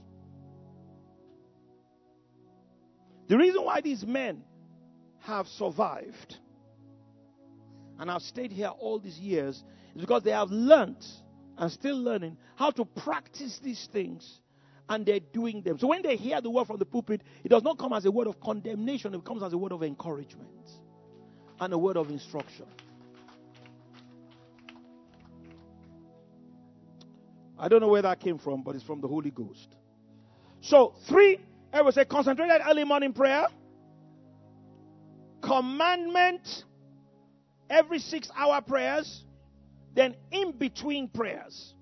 The reason why these men have survived and have stayed here all these years is because they have learned and still learning how to practice these things, and they're doing them. So when they hear the word from the pulpit, it does not come as a word of condemnation, it comes as a word of encouragement and a word of instruction. I don't know where that came from, but it's from the Holy Ghost. So 3, I would say concentrated early morning prayer, commandment, every 6-hour prayers, then in between prayers.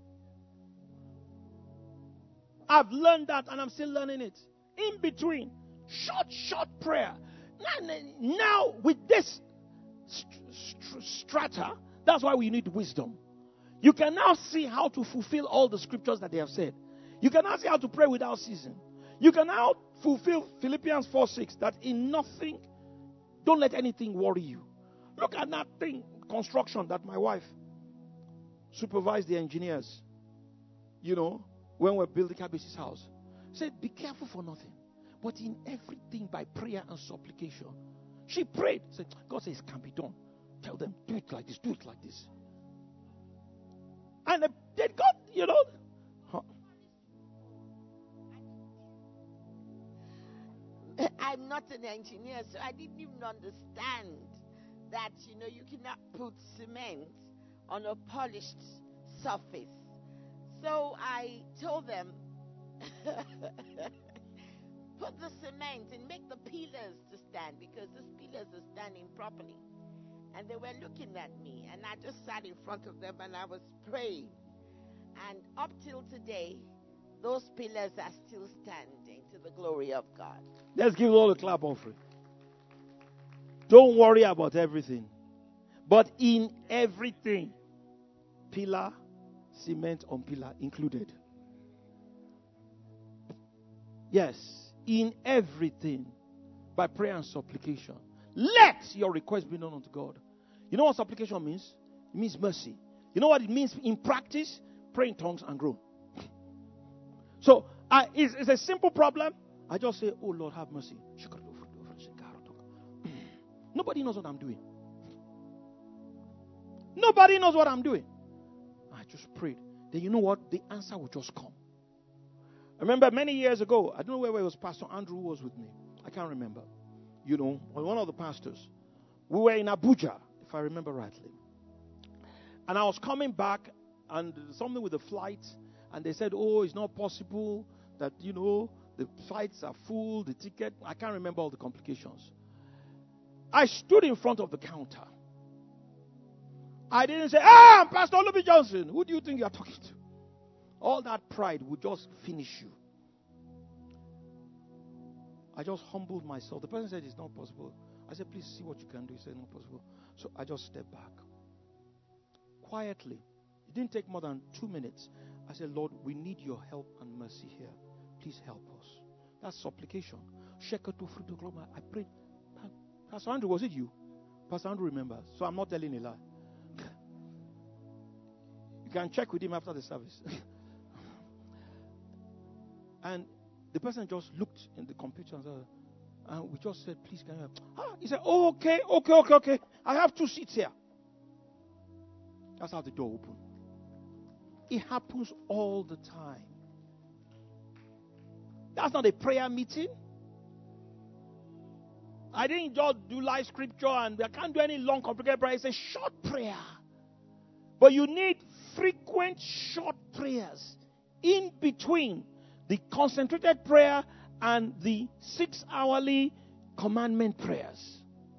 I've learned that and I'm still learning it. In between, short prayer. Now with this strata, that's why we need wisdom. You can now see how to fulfill all the scriptures that they have said. You can now see how to pray without ceasing. You can now fulfill Philippians 4:6, that in nothing, don't let anything worry you. Look at that thing, construction, that my wife supervised the engineers, you know, when we're building Kabesi's house. Said, be careful for nothing, but in everything by prayer and supplication. She prayed. Said, God says it can be done. Tell them, do it like this, do it like this. And they got, you know. I'm not an engineer, so I didn't even understand that, you know, you cannot put cement on a polished surface. So I told them, put the cement and make the pillars to stand, because these pillars are standing properly. And they were looking at me, and I just sat in front of them and I was praying. And up till today, those pillars are still standing to the glory of God. Let's give all a clap offering. Don't worry about everything, but in everything, pillar, cement on pillar included. Yes, in everything, by prayer and supplication, let your request be known unto God. You know what supplication means? It means mercy. You know what it means in practice? Pray in tongues and groan. So it's a simple problem. I just say, oh Lord, have mercy. Nobody knows what I'm doing. Nobody knows what I'm doing. I just prayed. Then you know what? The answer will just come. I remember many years ago, I don't know where it was, Pastor Andrew who was with me. I can't remember. You know, one of the pastors. We were in Abuja, if I remember rightly. And I was coming back, and something with the flight, and they said, oh, it's not possible that, you know, the flights are full, the ticket. I can't remember all the complications. I stood in front of the counter. I didn't say, I'm Pastor Olubi Johnson. Who do you think you are talking to? All that pride would just finish you. I just humbled myself. The person said, it's not possible. I said, please see what you can do. He said, not possible. So I just stepped back. Quietly. It didn't take more than 2 minutes. I said, Lord, we need your help and mercy here. Please help us. That's supplication. I prayed. Pastor Andrew, was it you? Pastor Andrew remembers. So I'm not telling a lie. You can check with him after the service. And the person just looked in the computer and we just said, please, can you help? He said, oh, okay. I have 2 seats here. That's how the door opened. It happens all the time. That's not a prayer meeting. I didn't just do live scripture and I can't do any long complicated prayer. It's a short prayer. But you need frequent short prayers in between the concentrated prayer and the 6-hourly commandment prayers.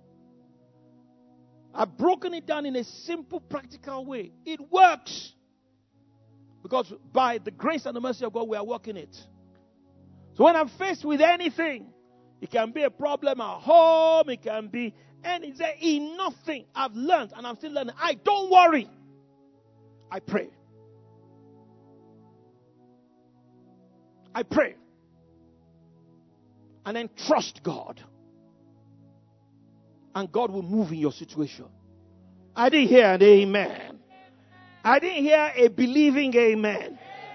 I've broken it down in a simple, practical way. It works. Because by the grace and the mercy of God, we are working it. So when I'm faced with anything, It can be a problem at home. It can be, and it's in nothing. I've learned, and I'm still learning. I don't worry. I pray. I pray. And then trust God. And God will move in your situation. I didn't hear an amen. I didn't hear a believing amen.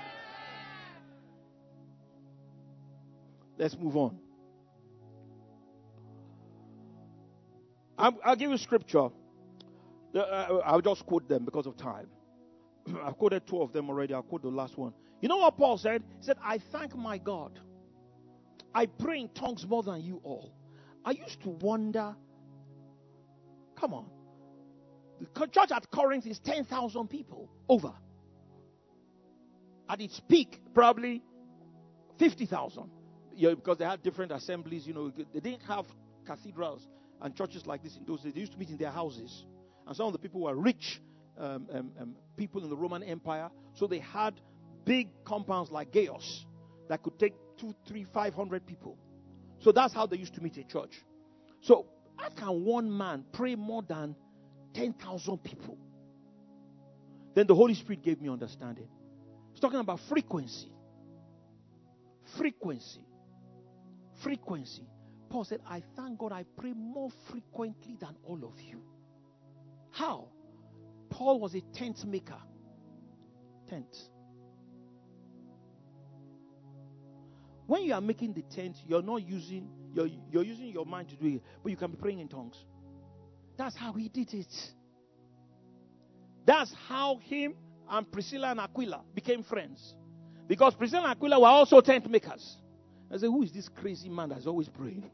Let's move on. I'll give you scripture. I'll just quote them because of time. I've quoted 2 of them already. I'll quote the last one. You know what Paul said? He said, I thank my God. I pray in tongues more than you all. I used to wonder, come on. The church at Corinth is 10,000 people over. At its peak, probably 50,000. Because they had different assemblies. They didn't have cathedrals and churches like this in those days. They used to meet in their houses. And some of the people were rich people in the Roman Empire. So they had big compounds like Gaius that could take 200, 300, 500 people. So that's how they used to meet a church. So how can one man pray more than 10,000 people? Then the Holy Spirit gave me understanding. It's talking about frequency. Frequency. Frequency. Paul said, I thank God I pray more frequently than all of you. How? Paul was a tent maker. Tent. When you are making the tent, you're using your mind to do it, but you can be praying in tongues. That's how he did it. That's how him and Priscilla and Aquila became friends. Because Priscilla and Aquila were also tent makers. I said, who is this crazy man that's always praying?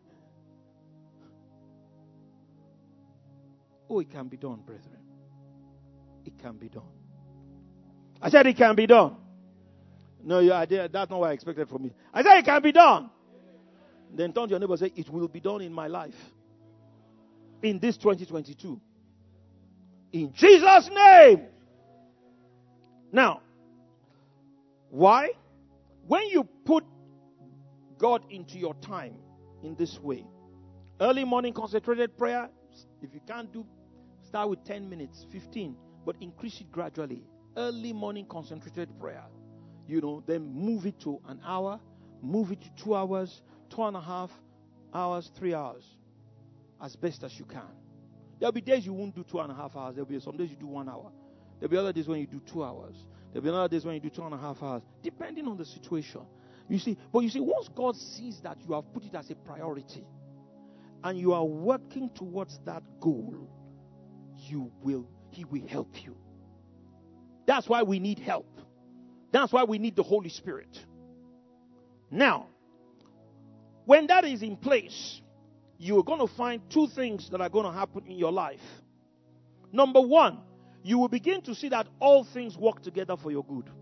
Oh, it can be done, brethren. It can be done. I said it can be done. No, that's not what I expected from you. I said it can be done. Then turn to your neighbor and say, it will be done in my life. In this 2022. In Jesus' name. Now, why? When you put God into your time in this way, early morning concentrated prayer, if you can't do, start with 10 minutes, 15, but increase it gradually. Early morning concentrated prayer. Then move it to an hour, move it to 2 hours, 2.5 hours, 3 hours, as best as you can. There'll be days you won't do 2.5 hours. There'll be some days you do 1 hour. There'll be other days when you do 2 hours. There'll be other days when you do 2.5 hours, depending on the situation. You see, once God sees that you have put it as a priority and you are working towards that goal, He will help you. That's why we need help. That's why we need the Holy Spirit. Now, when that is in place, you're going to find 2 things that are going to happen in your life. Number 1, you will begin to see that all things work together for your good.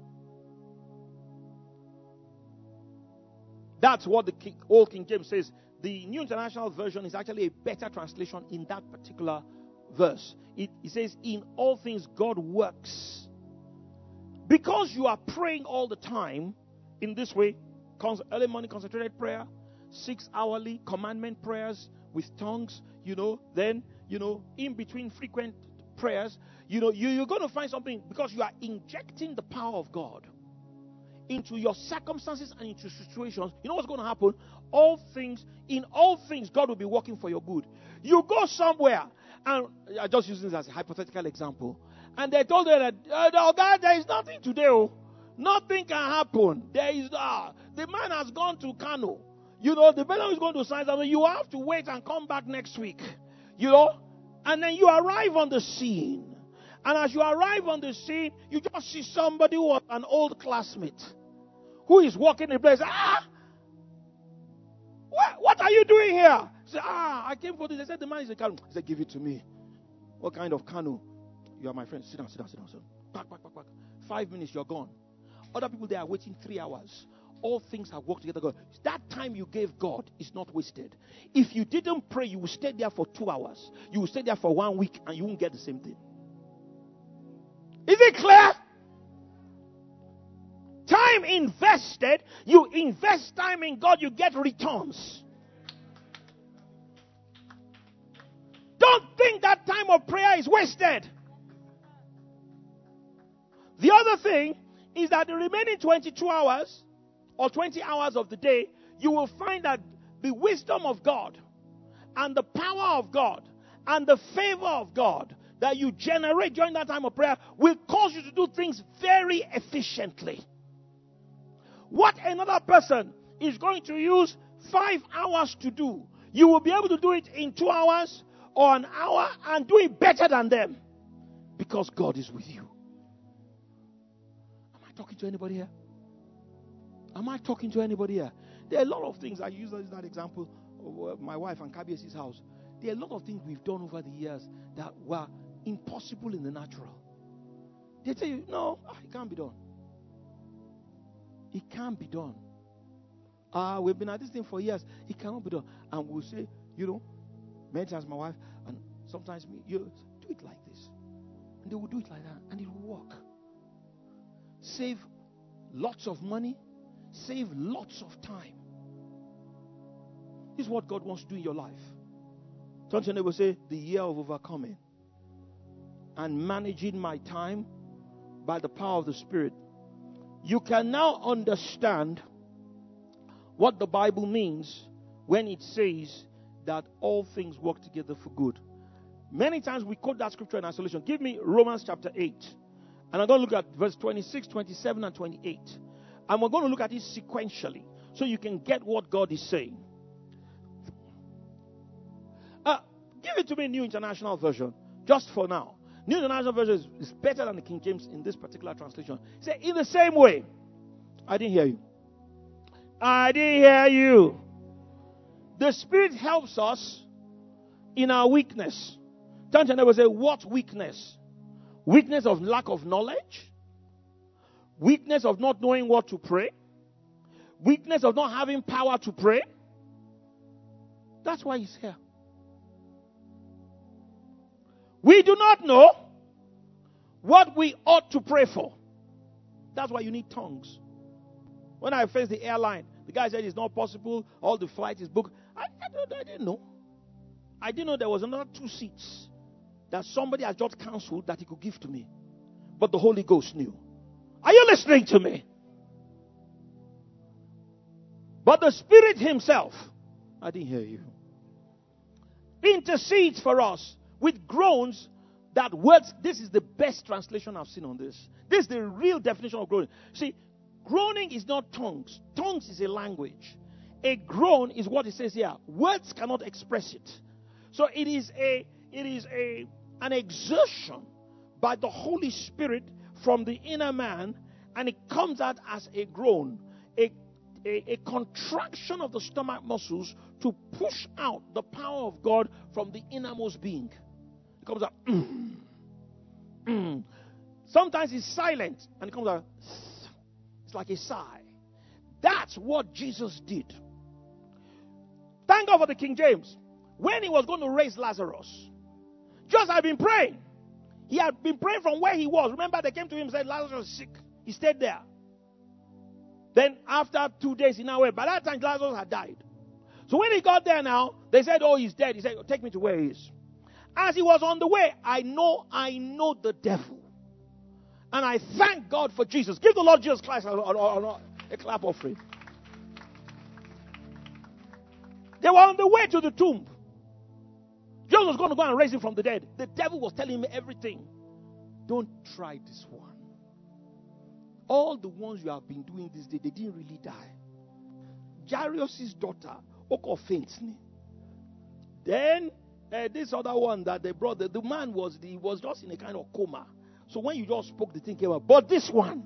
That's what the old King James says. The New International Version is actually a better translation in that particular verse. It says, in all things God works. Because you are praying all the time in this way, early morning concentrated prayer, 6 hourly commandment prayers with tongues, then, in between frequent prayers, you're going to find something because you are injecting the power of God into your circumstances and into situations. You know what's going to happen? In all things, God will be working for your good. You go somewhere, and I'm just using this as a hypothetical example, and they told her that, oh God, there is nothing today. Oh. Nothing can happen. The man has gone to Kano. The fellow is going to sign something. You have to wait and come back next week. And then you arrive on the scene. And as you arrive on the scene, you just see somebody who was an old classmate who is walking in the place. What are you doing here? He said, I came for this. They said, the man is a Kano. He said, give it to me. What kind of Kano? You are my friend. Sit down. Back. 5 minutes, you're gone. Other people, they are waiting 3 hours. All things have worked together. That time you gave God is not wasted. If you didn't pray, you will stay there for 2 hours. You will stay there for 1 week and you won't get the same thing. Is it clear? Time invested, you invest time in God, you get returns. Don't think that time of prayer is wasted. The other thing is that the remaining 22 hours or 20 hours of the day, you will find that the wisdom of God and the power of God and the favor of God that you generate during that time of prayer will cause you to do things very efficiently. What another person is going to use 5 hours to do, you will be able to do it in 2 hours or an hour and do it better than them because God is with you. Am I talking to anybody here? Am I talking to anybody here? There are a lot of things. I use that example of my wife and Kabiesi's house. There are a lot of things we've done over the years that were impossible in the natural. They tell you, no, it can't be done. It can't be done. We've been at this thing for years. It cannot be done. And we'll say, many times my wife, and sometimes me, do it like this. And they will do it like that. And it will work. Save lots of money. Save lots of time. This is what God wants to do in your life. Turn to your neighbor, say, the year of overcoming and managing my time by the power of the Spirit. You can now understand what the Bible means when it says that all things work together for good. Many times we quote that scripture in isolation. Give me Romans chapter 8. And I'm going to look at verse 26, 27, and 28. And we're going to look at it sequentially so you can get what God is saying. Give it to me, New International Version, just for now. New International Version is better than the King James in this particular translation. Say, in the same way. I didn't hear you. I didn't hear you. The Spirit helps us in our weakness. Turn to your neighbor and say, what weakness? Weakness of lack of knowledge? Weakness of not knowing what to pray? Weakness of not having power to pray? That's why he's here. We do not know what we ought to pray for. That's why you need tongues. When I faced the airline, the guy said it's not possible. All the flight is booked. I didn't know. I didn't know there was another 2 seats that somebody had just canceled that he could give to me. But the Holy Ghost knew. Are you listening to me? But the Spirit himself, I didn't hear you, intercedes for us with groans that words. This is the best translation I've seen on this. This is the real definition of groaning. See, groaning is not tongues. Tongues is a language. A groan is what it says here. Words cannot express it. So it is an exertion by the Holy Spirit from the inner man, and it comes out as a groan, a contraction of the stomach muscles to push out the power of God from the innermost being. It comes out. Sometimes it's silent, and it comes out. It's like a sigh. That's what Jesus did. Thank God for the King James. When he was going to raise Lazarus, just had been praying. He had been praying from where he was. Remember, they came to him and said, Lazarus is sick. He stayed there. Then after 2 days, he now went. By that time, Lazarus had died. So when he got there now, they said, oh, he's dead. He said, take me to where he is. As he was on the way, I know the devil. And I thank God for Jesus. Give the Lord Jesus Christ a clap offering. They were on the way to the tomb. Jesus was going to go and raise him from the dead. The devil was telling me everything. Don't try this one. All the ones you have been doing this day, they didn't really die. Jairus' daughter, Oko faints. Then this other one that they brought, the man was just in a kind of coma. So when you just spoke, the thing came out. But this one,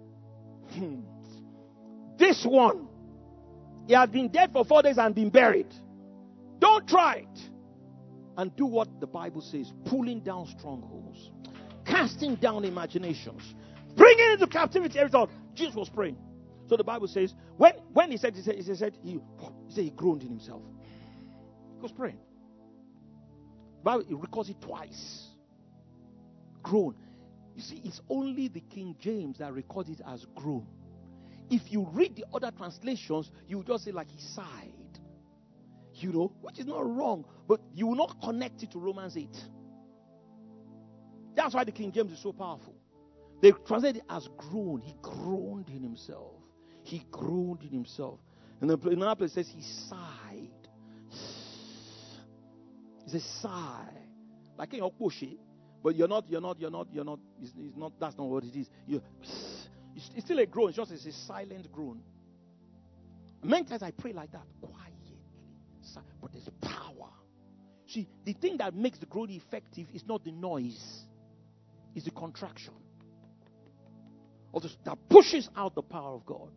he had been dead for 4 days and been buried. Don't try it. And do what the Bible says, pulling down strongholds, casting down imaginations, bringing into captivity every thought. Jesus was praying. So the Bible says, when he said he groaned in himself. He was praying. The Bible, it records it twice. Groan. You see, it's only the King James that records it as groan. If you read the other translations, you will just say like he sighed. which is not wrong, but you will not connect it to Romans 8. That's why the King James is so powerful. They translate it as groan. He groaned in himself. He groaned in himself. And in another place it says he sighed. It's a sigh. Like in your pushy, but you're not, it's not, that's not what it is. It's still a groan, it's just a silent groan. Many times I pray like that, quietly. But there's power. See, the thing that makes the groan effective is not the noise, it's the contraction. That pushes out the power of God.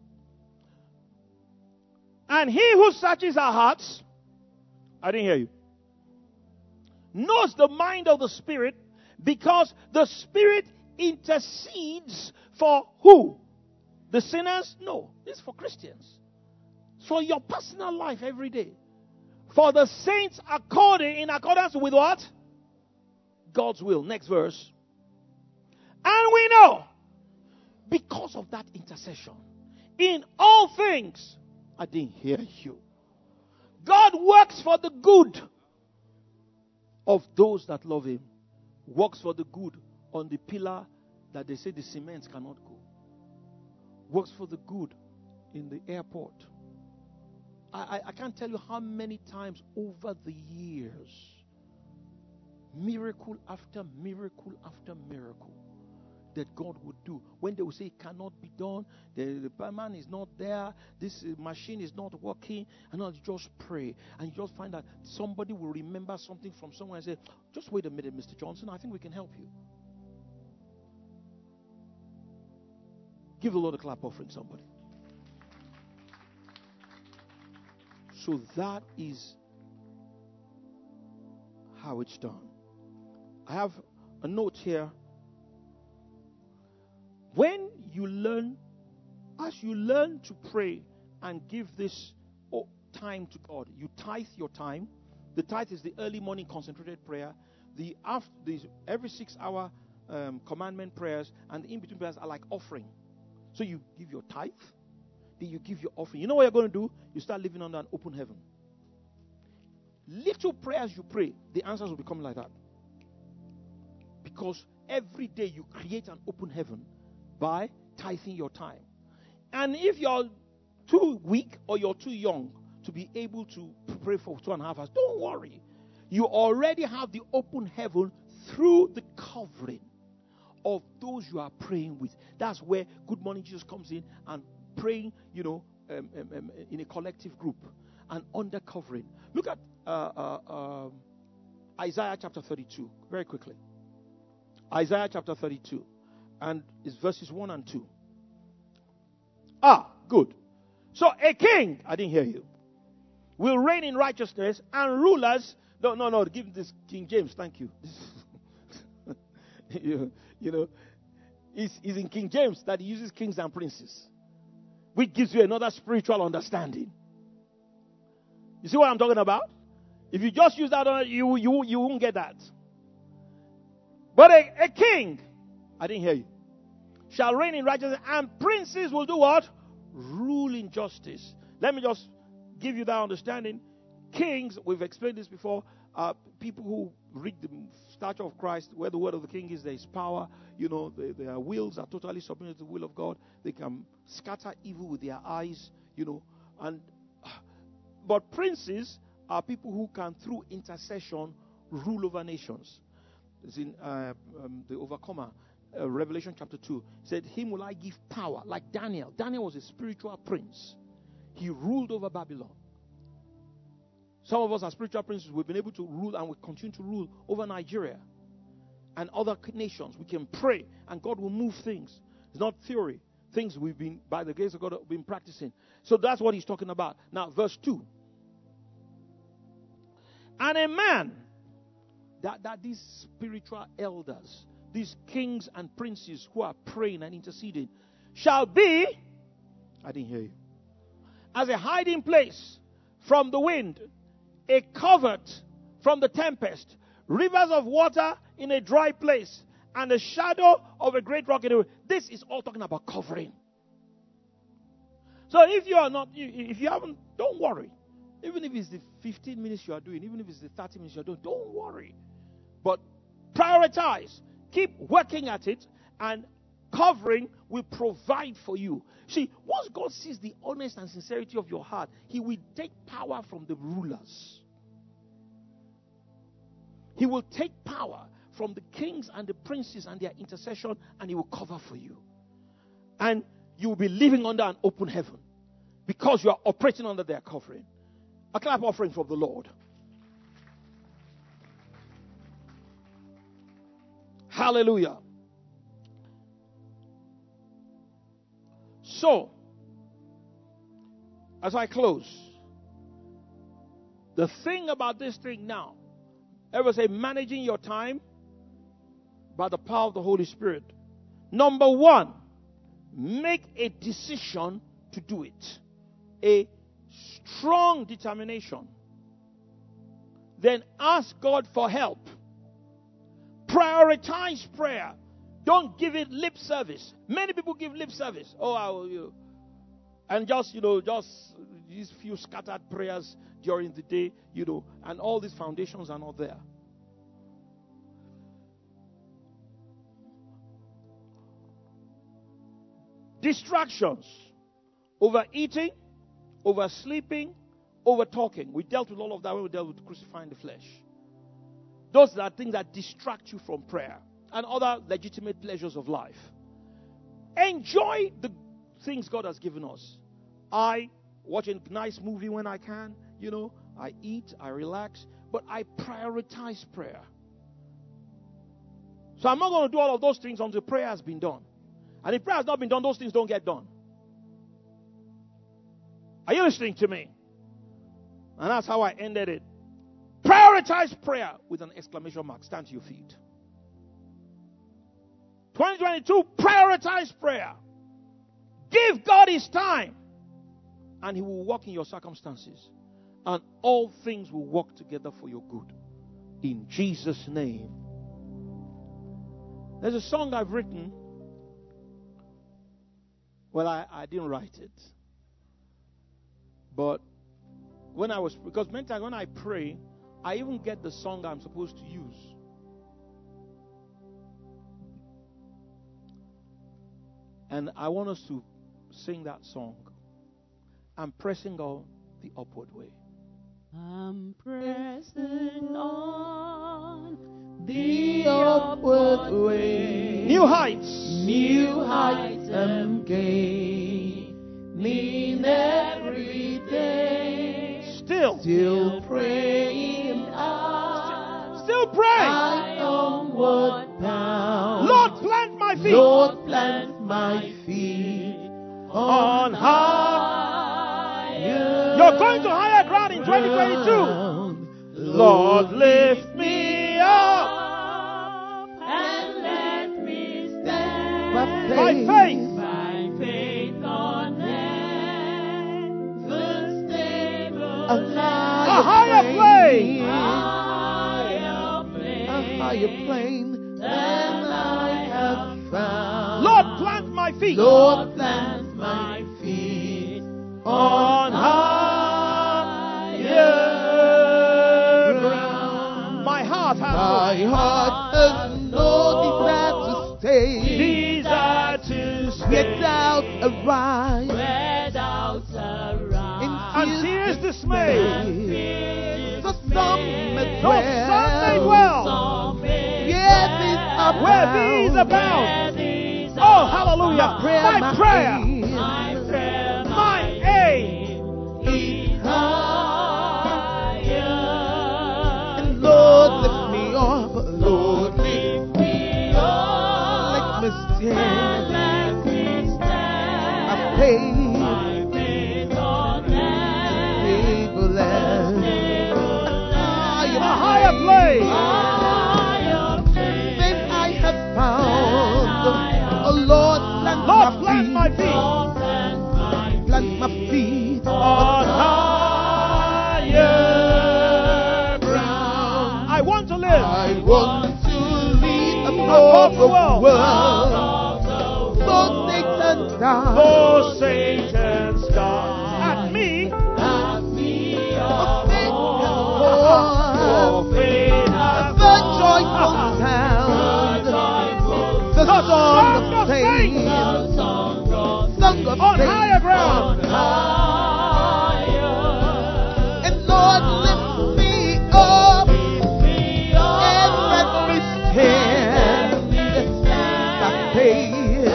And he who searches our hearts, I didn't hear you, knows the mind of the Spirit, because the Spirit intercedes for who? The sinners? No, it's for Christians. For your personal life every day. For the saints in accordance with what? God's will. Next verse. And we know, because of that intercession, in all things, I didn't hear you, God works for the good of those that love him. Works for the good on the pillar that they say the cement cannot go. Works for the good in the airport. I can't tell you how many times over the years, miracle after miracle after miracle, that God would do. When they will say it cannot be done, the man is not there, this machine is not working, and I'll just pray. And you just find that somebody will remember something from somewhere and say, just wait a minute, Mr. Johnson, I think we can help you. Give the Lord a clap offering, somebody. So that is how it's done. I have a note here. When you learn, as you learn to pray and give this time to God, you tithe your time. The tithe is the early morning concentrated prayer. Every 6 hour commandment prayers, and the in-between prayers are like offering. So you give your tithe, then you give your offering. You know what you're going to do? You start living under an open heaven. Little prayers you pray, the answers will become like that. Because every day you create an open heaven by tithing your time. And if you're too weak or you're too young to be able to pray for 2.5 hours, don't worry. You already have the open heaven through the covering of those you are praying with. That's where Good Morning Jesus comes in and praying, in a collective group and under covering. Look at Isaiah chapter 32, very quickly. Isaiah chapter 32, and it's verses 1 and 2. Good. So a king, I didn't hear you, will reign in righteousness, and rulers, no, give this King James, thank you. It's in King James that he uses kings and princes, which gives you another spiritual understanding. You see what I'm talking about? If you just use that, you won't get that. But a king, I didn't hear you, shall reign in righteousness, and princes will do what? Rule in justice. Let me just give you that understanding. Kings, we've explained this before, are people who read the stature of Christ. Where the word of the king is, there is power. Their wills are totally submitted to the will of God. They can scatter evil with their eyes, But princes are people who can, through intercession, rule over nations. It's in the Overcomer, Revelation chapter 2. Said, him will I give power. Like Daniel. Daniel was a spiritual prince. He ruled over Babylon. Some of us are spiritual princes. We've been able to rule and we continue to rule over Nigeria and other nations. We can pray and God will move things. It's not theory. Things we've been, by the grace of God, been practicing. So that's what he's talking about. Now, verse 2. And a man, that these spiritual elders, these kings and princes who are praying and interceding, shall be, I didn't hear you, as a hiding place from the wind, a covert from the tempest, rivers of water in a dry place, and the shadow of a great rock in the way. This is all talking about covering. So if you are not, if you haven't, don't worry. Even if it's the 15 minutes you are doing, even if it's the 30 minutes you are doing, don't worry. But prioritize. Keep working at it, and covering will provide for you. See, once God sees the honest and sincerity of your heart, He will take power from the rulers. He will take power from the kings and the princes and their intercession, and He will cover for you. And you will be living under an open heaven because you are operating under their covering. A clap offering from the Lord. Hallelujah. So, as I close, the thing about this thing now, ever say managing your time by the power of the Holy Spirit. Number one, make a decision to do it. A strong determination. Then ask God for help. Prioritize prayer. Don't give it lip service. Many people give lip service. And just these few scattered prayers during the day, and all these foundations are not there. Distractions. Overeating, oversleeping, overtalking. We dealt with all of that when we dealt with crucifying the flesh. Those are things that distract you from prayer and other legitimate pleasures of life. Enjoy the things God has given us. I watch a nice movie when I can. I eat, I relax, but I prioritize prayer. So I'm not going to do all of those things until prayer has been done. And if prayer has not been done, those things don't get done. Are you listening to me? And that's how I ended it. Prioritize prayer with an exclamation mark. Stand to your feet. 2022, prioritize prayer. Give God His time. And He will work in your circumstances. And all things will work together for your good. In Jesus' name. There's a song I've written. Well, I didn't write it. But because many times when I pray, I even get the song I'm supposed to use. And I want us to sing that song. I'm pressing on the upward way. I'm pressing on the upward way. New heights. New heights I'm gaining every day. Still praying. Still praying. I onward bound. Lord, plant my feet. Lord, plant my feet on higher. You're going to higher ground in 2022. Lord, lift me up and let me stand by faith. By faith on heaven's stable A higher plane. A higher plane than I have found. Lord, plant my feet. Lord, plant my feet on higher ground. My heart has no desire to stay. Desire to stay. Where doubts arise. And tears dismay. So some may dwell. Where these abound. Oh, hallelujah. My prayer. My aim. And Lord, lift me up. Lord, lift me up. Let me stand. I pay. A higher place. Then I have found. Oh Lord, plant my feet. Plant my feet On higher ground. I want to live. I want to live above the world. So Satan's down. Oh, Satan's God. At me. Oh The song of faith. Song of On faith. higher ground. And Lord, lift me up and let me stand by faith.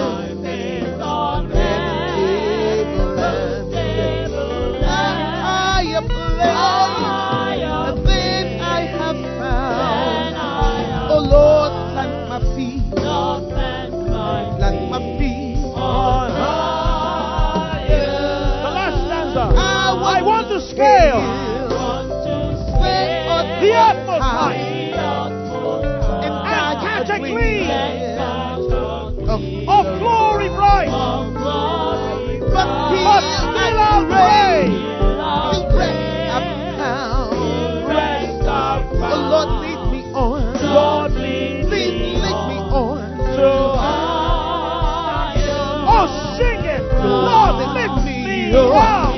Scale the utmost height and catch a gleam of glory bright, but still our way. Oh Lord, lead me on. Lord, lead me on. Oh, sing it. Lord, lift me up.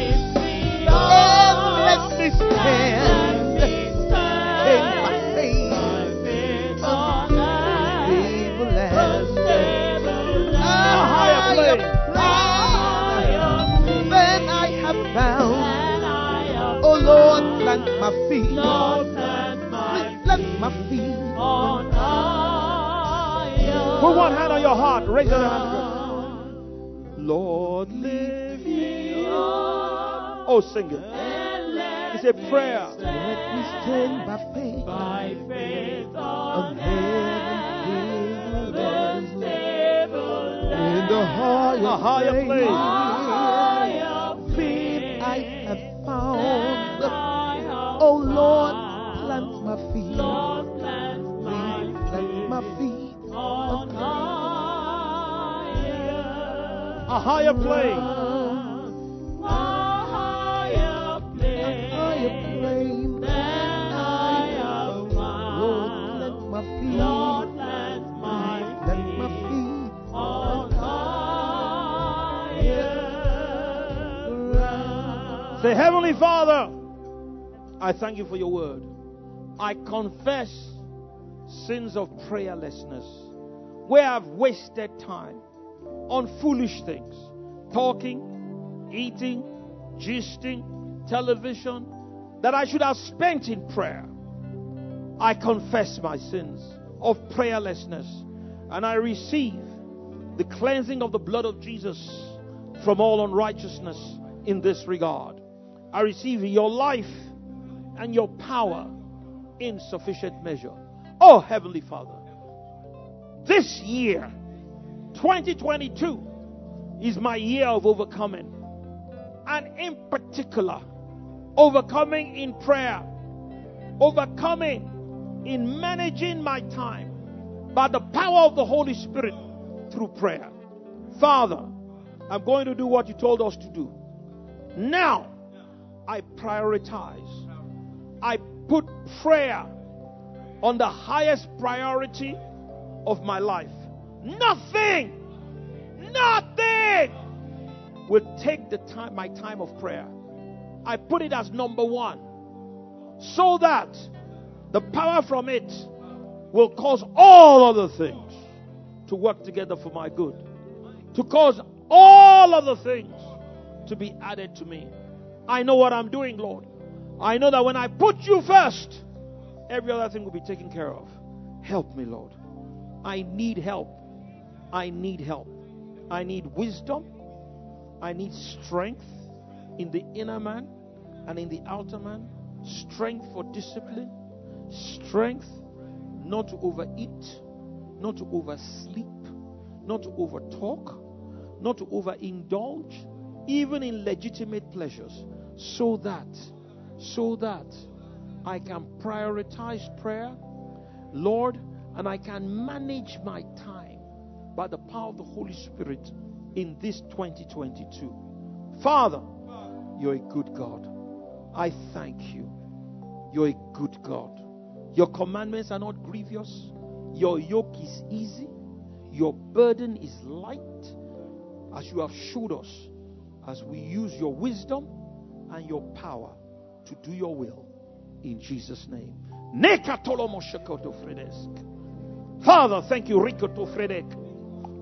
Plant my feet, plant my feet on higher. Put one hand on your heart, raise your hand. Lord, lift me up. Oh, sing it. It's a prayer. Let me stand by faith on heaven's in the higher place. I have found. Oh Lord, plant my feet. Plant my feet on higher. A higher place. A higher plane than I have found. Lord, plant my feet on higher. Say, Heavenly Father, I thank you for your word. I confess sins of prayerlessness, where I've wasted time on foolish things, talking, eating, gisting, television, that I should have spent in prayer. I confess my sins of prayerlessness, and I receive the cleansing of the blood of Jesus from all unrighteousness in this regard. I receive your life and your power in sufficient measure. Oh, Heavenly Father, this year, 2022, is my year of overcoming. And in particular, overcoming in prayer, overcoming in managing my time by the power of the Holy Spirit through prayer. Father, I'm going to do what you told us to do. Now, I prioritize. I put prayer on the highest priority of my life. Nothing will take my time of prayer. I put it as number one, so that the power from it will cause all other things to work together for my good, to cause all other things to be added to me. I know what I'm doing, Lord. I know that when I put you first, every other thing will be taken care of. Help me, Lord. I need help. I need help. I need wisdom. I need strength in the inner man and in the outer man. Strength for discipline. Strength not to overeat, not to oversleep, not to overtalk, not to overindulge, even in legitimate pleasures, so that I can prioritize prayer, Lord, and I can manage my time by the power of the Holy Spirit in this 2022. Father, you're a good God. I thank you. You're a good God. Your commandments are not grievous. Your yoke is easy. Your burden is light, as you have showed us, as we use your wisdom and your power to do your will. In Jesus' name. Father, thank you.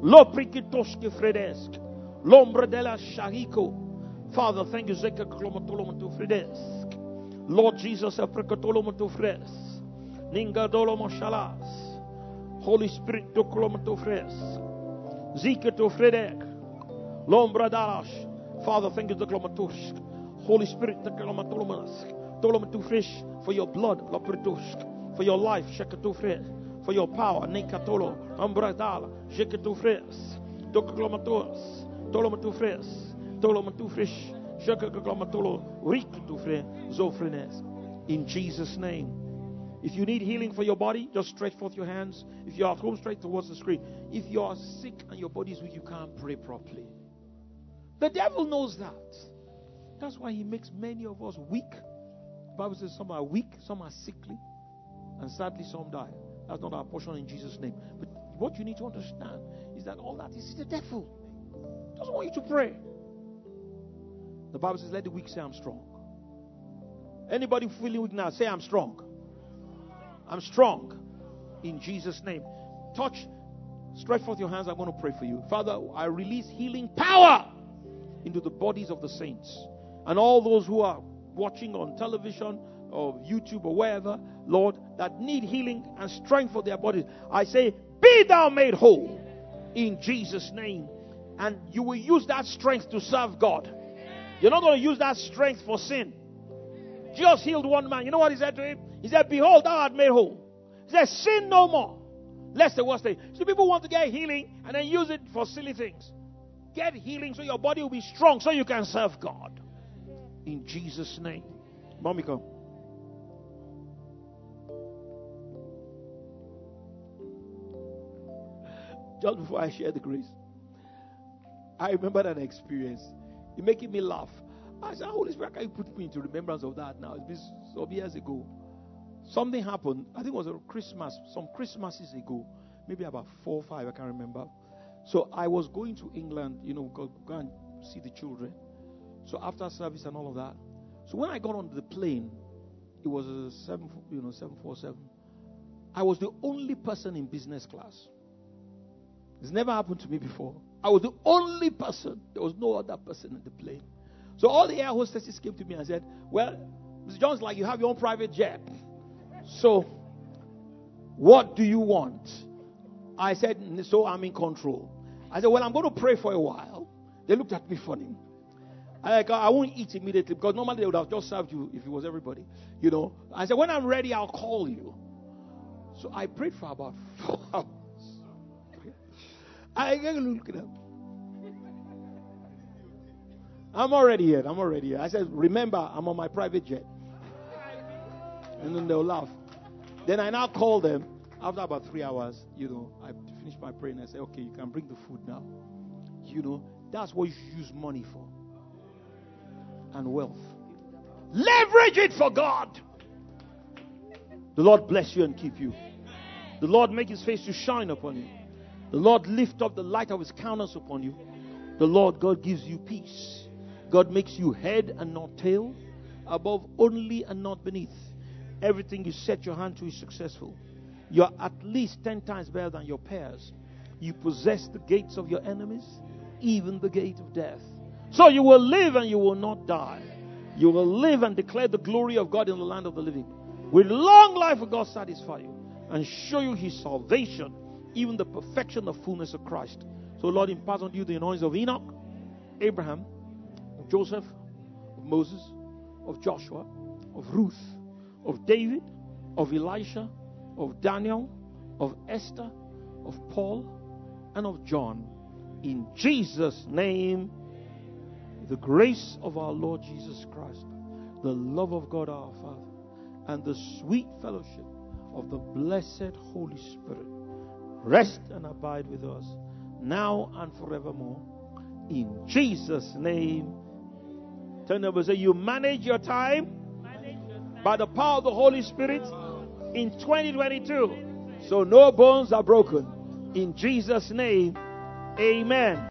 Loprikitoske fredesk. L'ombre de la shariko. Father, thank you. Zeka klomatolomato fredesk. Lord Jesus, aprikatolomato fres. Ninga dolomo shalas. Holy Spirit, dokolomato fres. Zikato fredek. L'ombre dalash. Father, thank you. Dokolomatorsk. Holy Spirit, dokolomatolomask. Tolomato fresh for your blood, lopritosk. For your life, shekato fres. For your power, nekatolo, ambradala, shekato fres. Dokolomatos. Tolomato fres. Tolomato fresh. Shekakolomatolo. Rikato fres. Zofrenes. In Jesus' name. If you need healing for your body, just stretch forth your hands. If you're at home, straight towards the screen. If you are sick and your body is weak, you can't pray properly. The devil knows that. That's why he makes many of us weak. The Bible says some are weak, some are sickly, and sadly some die. That's not our portion in Jesus' name. But what you need to understand is that all that is the devil. He doesn't want you to pray. The Bible says, let the weak say I'm strong. Anybody feeling weak now, say I'm strong. I'm strong in Jesus' name. Touch, stretch forth your hands. I'm going to pray for you. Father, I release healing power into the bodies of the saints and all those who are watching on television or YouTube or wherever, Lord, that need healing and strength for their bodies. I say, be thou made whole in Jesus' name. And you will use that strength to serve God. You're not going to use that strength for sin. Jesus healed one man. You know what he said to him? He said, behold, thou art made whole. He said, sin no more. Lest the worst thing. So people want to get healing and then use it for silly things. Get healing so your body will be strong so you can serve God. In Jesus' name. Mommy, come. Just before I share the grace, I remember that experience. It's making me laugh. I said, Holy Spirit, can you put me into remembrance of that now? It's been some years ago. Something happened. I think it was a Christmas, some Christmases ago, maybe about 4 or 5, I can't remember. So I was going to England, go and see the children. So after service and all of that. So when I got on the plane, it was a 747. I was the only person in business class. It's never happened to me before. I was the only person. There was no other person in the plane. So all the air hostesses came to me and said, well, Mr. John's like, you have your own private jet. So what do you want? I said, so I'm in control. I said, well, I'm going to pray for a while. They looked at me funny. I won't eat immediately because normally they would have just served you if it was everybody. I said, when I'm ready, I'll call you. So I prayed for about 4 hours. I get look at them. I'm already here. I said, remember, I'm on my private jet. And then they'll laugh. Then I now call them. After about 3 hours, I finished my prayer and I say, okay, you can bring the food now. That's what you should use money for. And wealth. Leverage it for God. The Lord bless you and keep you. The Lord make his face to shine upon you. The Lord lift up the light of his countenance upon you. The Lord God gives you peace. God makes you head and not tail, above only and not beneath. Everything you set your hand to is successful. You are at least 10 times better than your peers. You possess the gates of your enemies, even the gate of death. So you will live and you will not die. You will live and declare the glory of God in the land of the living. With long life will God satisfy you and show you his salvation, even the perfection of fullness of Christ. So Lord, impart on you the anointing of Enoch, Abraham, of Joseph, of Moses, of Joshua, of Ruth, of David, of Elisha, of Daniel, of Esther, of Paul, and of John. In Jesus' name, the grace of our Lord Jesus Christ, the love of God our Father, and the sweet fellowship of the blessed Holy Spirit rest and abide with us now and forevermore. In Jesus' name. Turn over and say, you manage your time by the power of the Holy Spirit in 2022. So no bones are broken. In Jesus' name, amen.